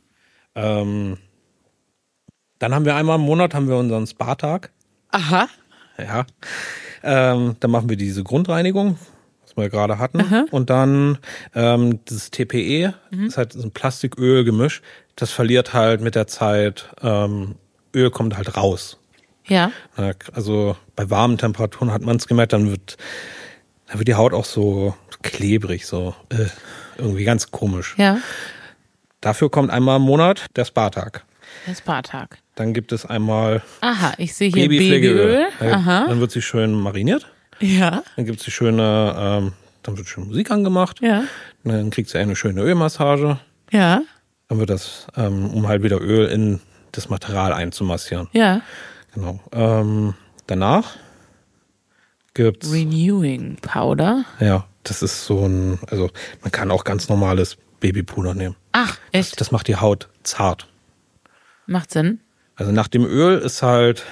Dann haben wir einmal im Monat unseren Spa-Tag. Aha. Ja. Dann machen wir diese Grundreinigung, was wir gerade hatten. Aha. Und dann das TPE, ist halt so ein Plastikölgemisch. Das verliert halt mit der Zeit, Öl kommt halt raus. Ja. Also bei warmen Temperaturen hat man es gemerkt, dann wird die Haut auch so klebrig, so irgendwie ganz komisch. Ja. Dafür kommt einmal im Monat der Spa-Tag. Der Spa-Tag. Dann gibt es einmal ich sehe hier Babyöl. Aha. Dann wird sie schön mariniert. Ja. Dann gibt es die schöne, dann wird schön Musik angemacht. Ja. Dann kriegt sie eine schöne Ölmassage. Ja. Dann wird das, um halt wieder Öl in das Material einzumassieren. Ja. Genau. Danach gibt's Renewing Powder. Ja, das ist so also man kann auch ganz normales Babypuder nehmen. Ach, echt? Das macht die Haut zart. Macht Sinn. Also nach dem Öl ist halt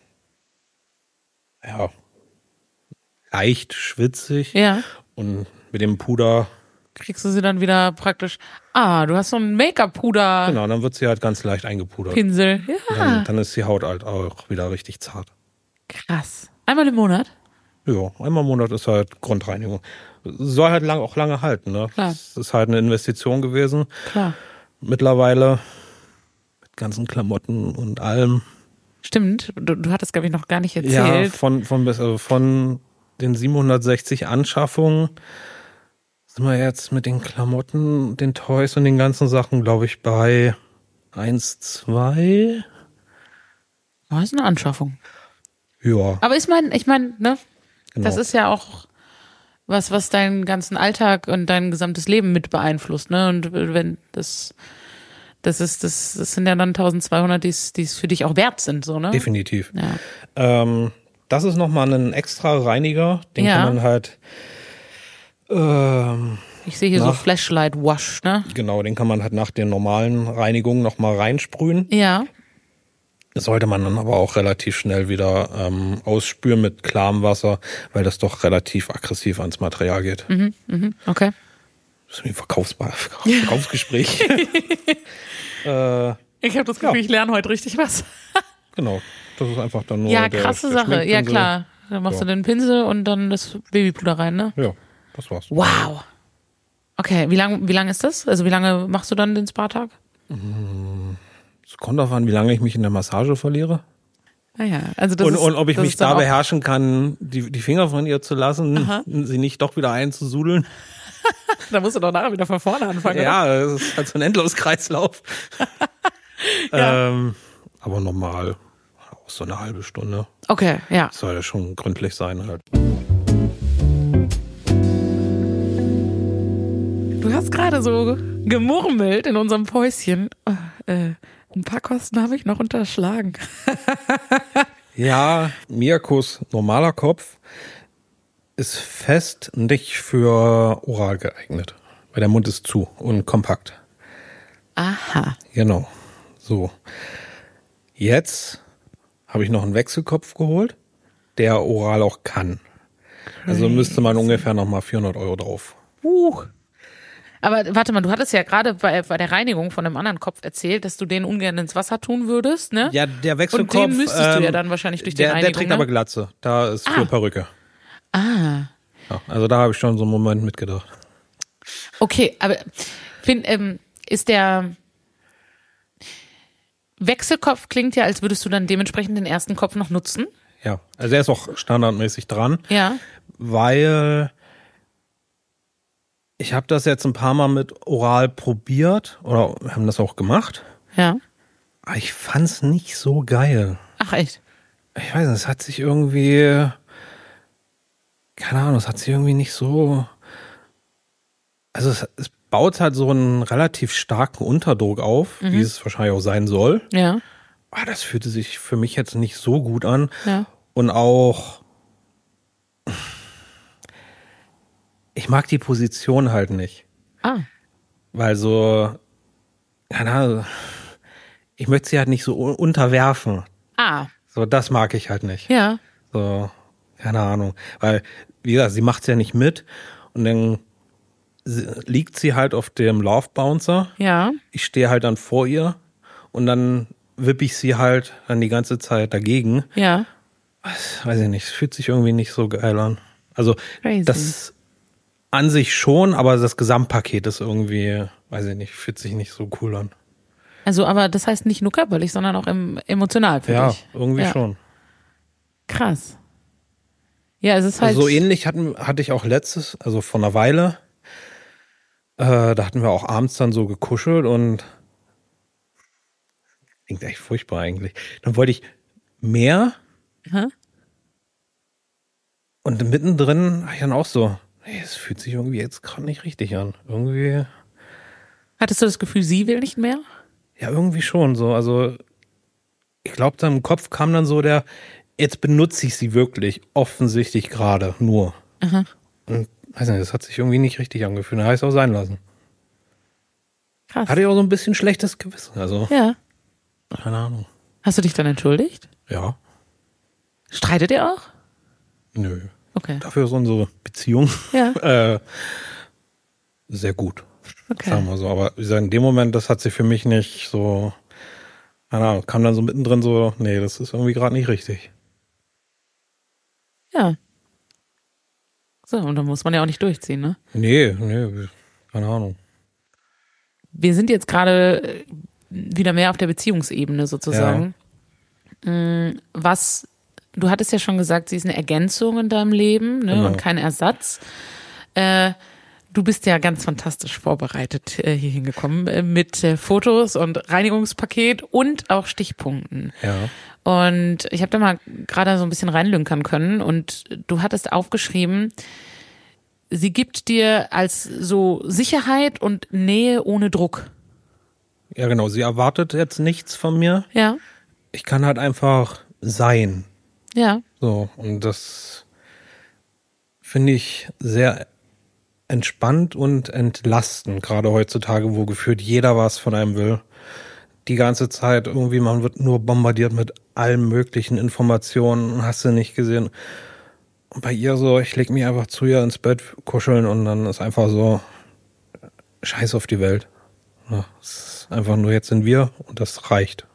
leicht schwitzig. Ja. Und mit dem Puder kriegst du sie dann wieder praktisch. Du hast so ein Make-up-Puder. Genau, dann wird sie halt ganz leicht eingepudert. Pinsel. Ja. Dann ist die Haut halt auch wieder richtig zart. Krass. Einmal im Monat? Ja, einmal im Monat ist halt Grundreinigung. Soll halt auch lange halten, ne? Klar. Das ist halt eine Investition gewesen. Klar. Mittlerweile mit ganzen Klamotten und allem. Stimmt. Du hattest, glaube ich, noch gar nicht erzählt. Ja, von den 760 Anschaffungen sind wir jetzt mit den Klamotten, den Toys und den ganzen Sachen, glaube ich, bei 1, 2. Das ist eine Anschaffung. Ja. Aber ich meine, ne? Genau. Das ist ja auch was deinen ganzen Alltag und dein gesamtes Leben mit beeinflusst, ne? Und wenn das sind ja dann 1200, die es für dich auch wert sind, so, ne? Definitiv. Ja. Das ist nochmal ein extra Reiniger, den kann man halt ich sehe hier so Flashlight Wash, ne? Genau, den kann man halt nach den normalen Reinigungen nochmal reinsprühen. Ja. Das sollte man dann aber auch relativ schnell wieder ausspülen mit klarem Wasser, weil das doch relativ aggressiv ans Material geht. Okay. Das ist wie ein Verkaufsgespräch. Ich habe das Gefühl, ich lerne heute richtig was. Genau, das ist einfach dann nur krasse Sache. Ja, klar. Dann machst du den Pinsel und dann das Babypuder rein, ne? Ja, das war's. Wow. Okay, wie lang ist das? Also wie lange machst du dann den Spa-Tag? Es kommt darauf an, wie lange ich mich in der Massage verliere. Ja, also das und ob ich mich da beherrschen kann, die Finger von ihr zu lassen, sie nicht doch wieder einzusudeln. Da musst du doch nachher wieder von vorne anfangen. Ja, das ist halt so ein Endloskreislauf. Aber normal, auch so eine halbe Stunde. Okay, ja. Das soll ja schon gründlich sein halt. Du hast gerade so gemurmelt in unserem Päuschen. Ein paar Kosten habe ich noch unterschlagen. Ja, Mirkos normaler Kopf ist fest nicht für oral geeignet, weil der Mund ist zu und kompakt. Aha. Genau, so. Jetzt habe ich noch einen Wechselkopf geholt, der oral auch kann. Also müsste man ungefähr nochmal 400 € drauf. Aber warte mal, du hattest ja gerade bei der Reinigung von einem anderen Kopf erzählt, dass du den ungern ins Wasser tun würdest, ne? Ja, der Wechselkopf. Und den müsstest du ja dann wahrscheinlich durch die Reinigung. Der trägt aber Glatze. Da ist für Perücke. Ah. Ja, also da habe ich schon so einen Moment mitgedacht. Okay, aber ist der Wechselkopf klingt ja, als würdest du dann dementsprechend den ersten Kopf noch nutzen? Ja, also er ist auch standardmäßig dran. Ja. Weil ich habe das jetzt ein paar Mal mit oral probiert oder wir haben das auch gemacht. Ja. Aber ich fand's nicht so geil. Ach echt? Ich weiß nicht, es hat sich irgendwie, keine Ahnung, es hat sich irgendwie nicht so, also es baut halt so einen relativ starken Unterdruck auf, wie es wahrscheinlich auch sein soll. Ja. Aber das fühlte sich für mich jetzt nicht so gut an. Ja. Und auch, ich mag die Position halt nicht. Ah. Weil so, keine Ahnung, ich möchte sie halt nicht so unterwerfen. Ah. So, das mag ich halt nicht. Ja. So, keine Ahnung. Weil, wie gesagt, sie macht's ja nicht mit und dann liegt sie halt auf dem Love Bouncer. Ja. Ich stehe halt dann vor ihr und dann wippe ich sie halt dann die ganze Zeit dagegen. Ja. Weiß ich nicht, es fühlt sich irgendwie nicht so geil an. Also, Crazy. das an sich schon, aber das Gesamtpaket ist irgendwie, weiß ich nicht, fühlt sich nicht so cool an. Also, aber das heißt nicht nur körperlich, sondern auch emotional für dich. Ja, irgendwie schon. Krass. Ja, es ist halt. Also so ähnlich hatte ich auch letztes, also vor einer Weile, da hatten wir auch abends dann so gekuschelt und klingt echt furchtbar eigentlich. Dann wollte ich mehr und mittendrin war ich dann auch so, hey, es fühlt sich irgendwie jetzt gerade nicht richtig an. Irgendwie. Hattest du das Gefühl, sie will nicht mehr? Ja, irgendwie schon so. Also ich glaube, dann im Kopf kam dann so jetzt benutze ich sie wirklich offensichtlich gerade nur. Aha. Und weiß nicht, das hat sich irgendwie nicht richtig angefühlt. Da habe ich es auch sein lassen. Krass. Hatte ich auch so ein bisschen schlechtes Gewissen. Also, Ja. keine Ahnung. Hast du dich dann entschuldigt? Ja. Streitet ihr auch? Nö. Okay. Dafür ist unsere Beziehung Ja. sehr gut. Okay. Sagen wir so. Aber wie gesagt, in dem Moment, das hat sich für mich nicht so, keine Ahnung, kam dann so mittendrin so, nee, das ist irgendwie gerade nicht richtig. Ja. So, und dann muss man ja auch nicht durchziehen, ne? Nee, keine Ahnung. Wir sind jetzt gerade wieder mehr auf der Beziehungsebene sozusagen. Ja. Du hattest ja schon gesagt, sie ist eine Ergänzung in deinem Leben, ne? Genau. Und kein Ersatz. Du bist ja ganz fantastisch vorbereitet hier hingekommen mit Fotos und Reinigungspaket und auch Stichpunkten. Ja. Und ich habe da mal gerade so ein bisschen reinlünkern können und du hattest aufgeschrieben, sie gibt dir als so Sicherheit und Nähe ohne Druck. Ja, genau. Sie erwartet jetzt nichts von mir. Ja. Ich kann halt einfach sein. Ja. So, und das finde ich sehr entspannt und entlastend, gerade heutzutage, wo gefühlt jeder was von einem will. Die ganze Zeit irgendwie, man wird nur bombardiert mit allen möglichen Informationen, hast du nicht gesehen. Und bei ihr so, ich leg mich einfach zu ihr ins Bett, kuscheln und dann ist einfach so, scheiß auf die Welt. Ja, es ist einfach nur, jetzt sind wir und das reicht.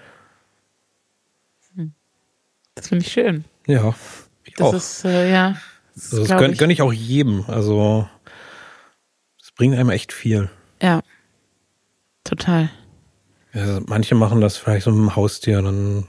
Das finde ich schön. Ja, ich das auch. Ist, ja. Das gönn ich auch jedem. Also, es bringt einem echt viel. Ja, total. Ja, manche machen das vielleicht so mit einem Haustier, dann.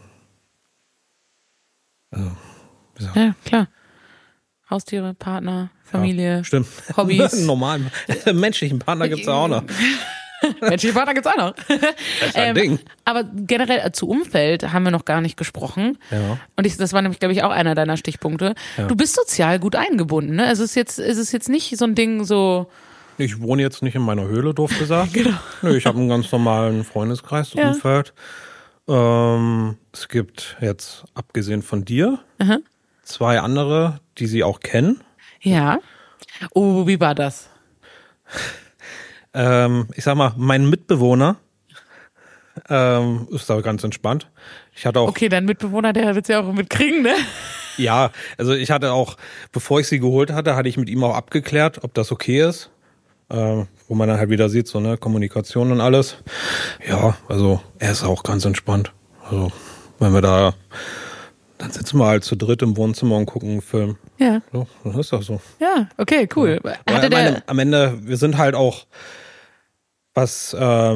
Also, ja, klar. Haustiere, Partner, Familie, ja, stimmt. Hobbys. Normalen menschlichen Partner gibt's ja auch noch. Menschliche Partner gibt's auch noch. Das ist ein Ding. Aber generell zu Umfeld haben wir noch gar nicht gesprochen. Ja. Und das war nämlich, glaube ich, auch einer deiner Stichpunkte. Ja. Du bist sozial gut eingebunden, ne? Also es ist jetzt nicht so ein Ding so, Ich wohne jetzt nicht in meiner Höhle, doof gesagt. Genau. Nö, ich habe einen ganz normalen Freundeskreis, Ja. Umfeld. Es gibt jetzt, abgesehen von dir, 2 andere, die sie auch kennen. Ja. Oh, wie war das? Ich sag mal, mein Mitbewohner ist da ganz entspannt. Ich hatte auch, Okay, dein Mitbewohner, der wird's ja auch mitkriegen, ne? ja, also ich hatte auch, bevor ich sie geholt hatte, hatte ich mit ihm auch abgeklärt, ob das okay ist. Wo man dann halt wieder sieht, so, ne, Kommunikation und alles. Ja, also er ist auch ganz entspannt. Also, wenn wir da, dann sitzen wir halt zu dritt im Wohnzimmer und gucken einen Film. Ja. So, das ist doch so. Ja, okay, cool. Ja. Hatte Ich meine, am Ende, wir sind halt auch, was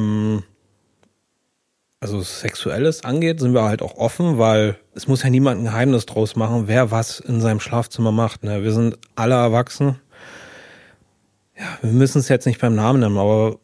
also Sexuelles angeht, sind wir halt auch offen, weil es muss ja niemand ein Geheimnis draus machen, wer was in seinem Schlafzimmer macht. Ne? Wir sind alle erwachsen. Ja, wir müssen es jetzt nicht beim Namen nennen, aber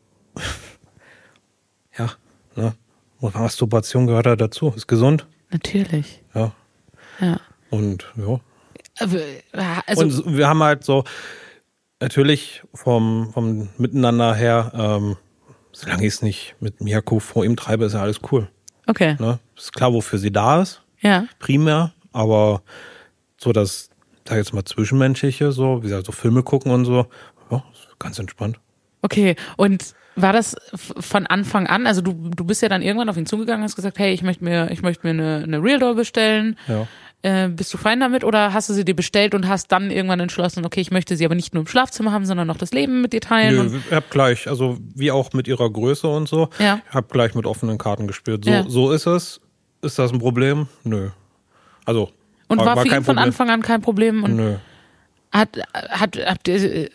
ja, ne? Masturbation gehört da dazu. Ist gesund. Natürlich. Ja. Ja. Und ja. Also, Und wir haben halt so, natürlich vom Miteinander her, solange ich es nicht mit Miyako vor ihm treibe, ist ja alles cool. okay. Ne? Ist klar, wofür sie da ist, Ja. primär, aber so das, sag ich jetzt mal, Zwischenmenschliche, so, wie gesagt, so Filme gucken und so, ja, ist ganz entspannt. Okay. Und war das von Anfang an, also du bist ja dann irgendwann auf ihn zugegangen und hast gesagt, hey, ich möchte mir eine Real Doll bestellen. Ja. Bist du fein damit oder hast du sie dir bestellt und hast dann irgendwann entschlossen, okay, ich möchte sie aber nicht nur im Schlafzimmer haben, sondern noch das Leben mit dir teilen? Nö, ich hab gleich, also wie auch mit ihrer Größe und so, Ja. ich hab gleich mit offenen Karten gespielt. So, Ja. so ist es. Ist das ein Problem? Nö. Also, Und war für ihn kein von Problem. Anfang an kein Problem? Und Nö. habt ihr,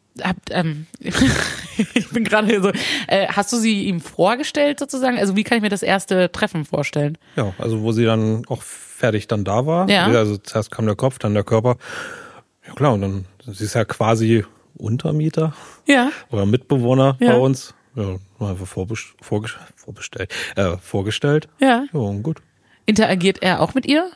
ich bin gerade hier so, hast du sie ihm vorgestellt sozusagen? Also wie kann ich mir das erste Treffen vorstellen? Ja, also wo sie dann auch fertig dann da war. Ja. Also zuerst kam der Kopf, dann der Körper. Ja klar, und dann, sie ist ja quasi Untermieter Ja. oder Mitbewohner Ja. bei uns. Ja, mal einfach vorgestellt. Ja. Ja, und gut. Interagiert er auch mit ihr?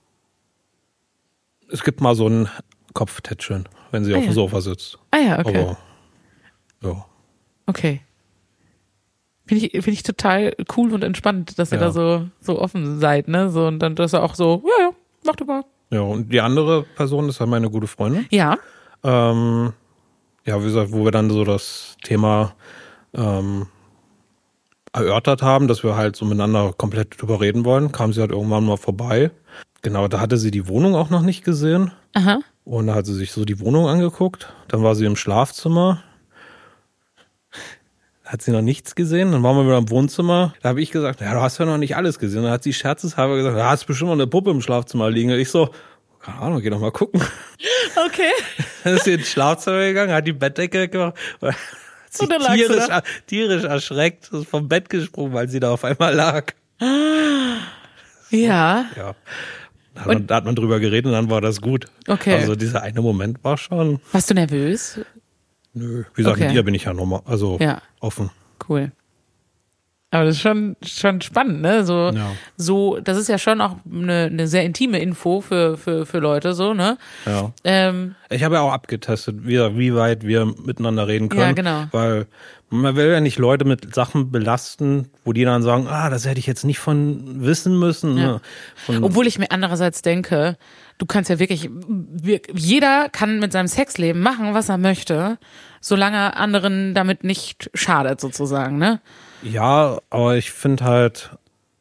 Es gibt mal so ein Kopftätscheln, wenn sie auf ja. dem Sofa sitzt. Ah ja, okay. Aber, ja. Okay. Finde ich total cool und entspannt, dass ihr Ja. da so offen seid, ne? So, und dann, dass er auch so, ja, mach du mal. Ja, und die andere Person ist halt meine gute Freundin. Ja. Ja, wie gesagt, wo wir dann so das Thema erörtert haben, dass wir halt so miteinander komplett drüber reden wollen, kam sie halt irgendwann mal vorbei. Genau, da hatte sie die Wohnung auch noch nicht gesehen. Aha. Und da hat sie sich so die Wohnung angeguckt. Dann war sie im Schlafzimmer. Hat sie noch nichts gesehen. Dann waren wir wieder im Wohnzimmer. Da habe ich gesagt, ja, du hast ja noch nicht alles gesehen. Dann hat sie scherzeshalber gesagt, ja, hast bestimmt noch eine Puppe im Schlafzimmer liegen. Und ich so, keine Ahnung, geh doch mal gucken. Okay. Dann ist sie ins Schlafzimmer gegangen, hat die Bettdecke gemacht. Hat sich Und dann lagst du da? tierisch erschreckt, ist vom Bett gesprungen, weil sie da auf einmal lag. Ja. Ja. Da hat man drüber geredet und dann war das gut. Okay. Also dieser eine Moment war schon, Warst du nervös? nö. Wie gesagt, Okay. mit ihr bin ich ja normal, also Ja. offen. Cool. Aber das ist schon spannend, ne? Ja. So, das ist ja schon auch eine sehr intime Info für Leute, so, ne? Ja. Ähm, Ich habe ja auch abgetestet, wie weit wir miteinander reden können. Ja, genau. Weil man will ja nicht Leute mit Sachen belasten, wo die dann sagen, das hätte ich jetzt nicht von wissen müssen. Ja. Ne? Von, Obwohl ich mir andererseits denke, du kannst ja wirklich, jeder kann mit seinem Sexleben machen, was er möchte, solange anderen damit nicht schadet, sozusagen, ne? ja, aber ich finde halt,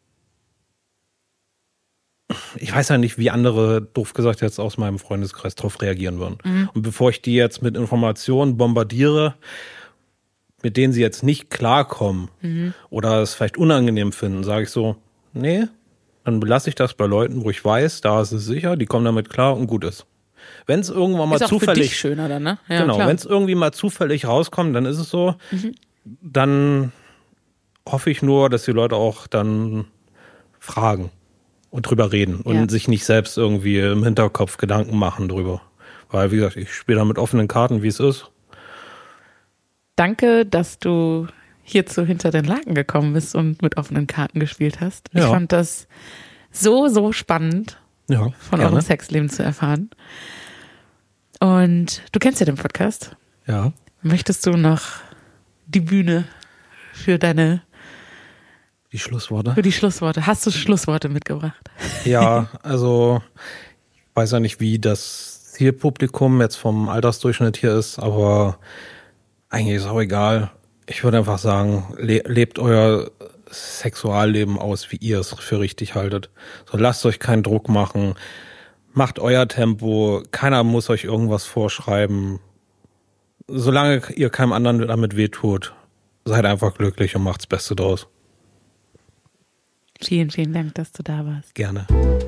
ich weiß ja nicht, wie andere, doof gesagt, jetzt aus meinem Freundeskreis drauf reagieren würden. Mhm. Und bevor ich die jetzt mit Informationen bombardiere, mit denen sie jetzt nicht klarkommen oder es vielleicht unangenehm finden, sage ich so, nee, dann belasse ich das bei Leuten, wo ich weiß, da ist es sicher, die kommen damit klar und gut ist. Wenn es irgendwann mal Ist auch für dich zufällig, schöner dann, ne? Ja, genau, klar. wenn es irgendwie mal zufällig rauskommt, dann ist es so, dann hoffe ich nur, dass die Leute auch dann fragen und drüber reden und Ja. sich nicht selbst irgendwie im Hinterkopf Gedanken machen drüber. Weil, wie gesagt, ich spiele da mit offenen Karten, wie es ist. Danke, dass du hierzu hinter den Laken gekommen bist und mit offenen Karten gespielt hast. Ich Ja. fand das so spannend, Ja, von eurem Sexleben zu erfahren. Und du kennst ja den Podcast. Ja. Möchtest du noch die Bühne für die Schlussworte? Hast du Schlussworte mitgebracht? Ja, also ich weiß ja nicht, wie das Zielpublikum jetzt vom Altersdurchschnitt hier ist, aber eigentlich ist es auch egal. Ich würde einfach sagen, lebt euer Sexualleben aus, wie ihr es für richtig haltet. So, lasst euch keinen Druck machen. Macht euer Tempo. Keiner muss euch irgendwas vorschreiben. Solange ihr keinem anderen damit wehtut, seid einfach glücklich und macht's Beste draus. Vielen, vielen Dank, dass du da warst. Gerne.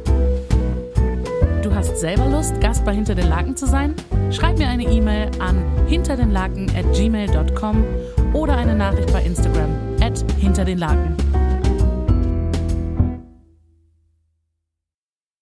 Du hast selber Lust, Gast bei Hinter den Laken zu sein? Schreib mir eine E-Mail an hinterdenlaken@gmail.com oder eine Nachricht bei Instagram @hinterdenlaken.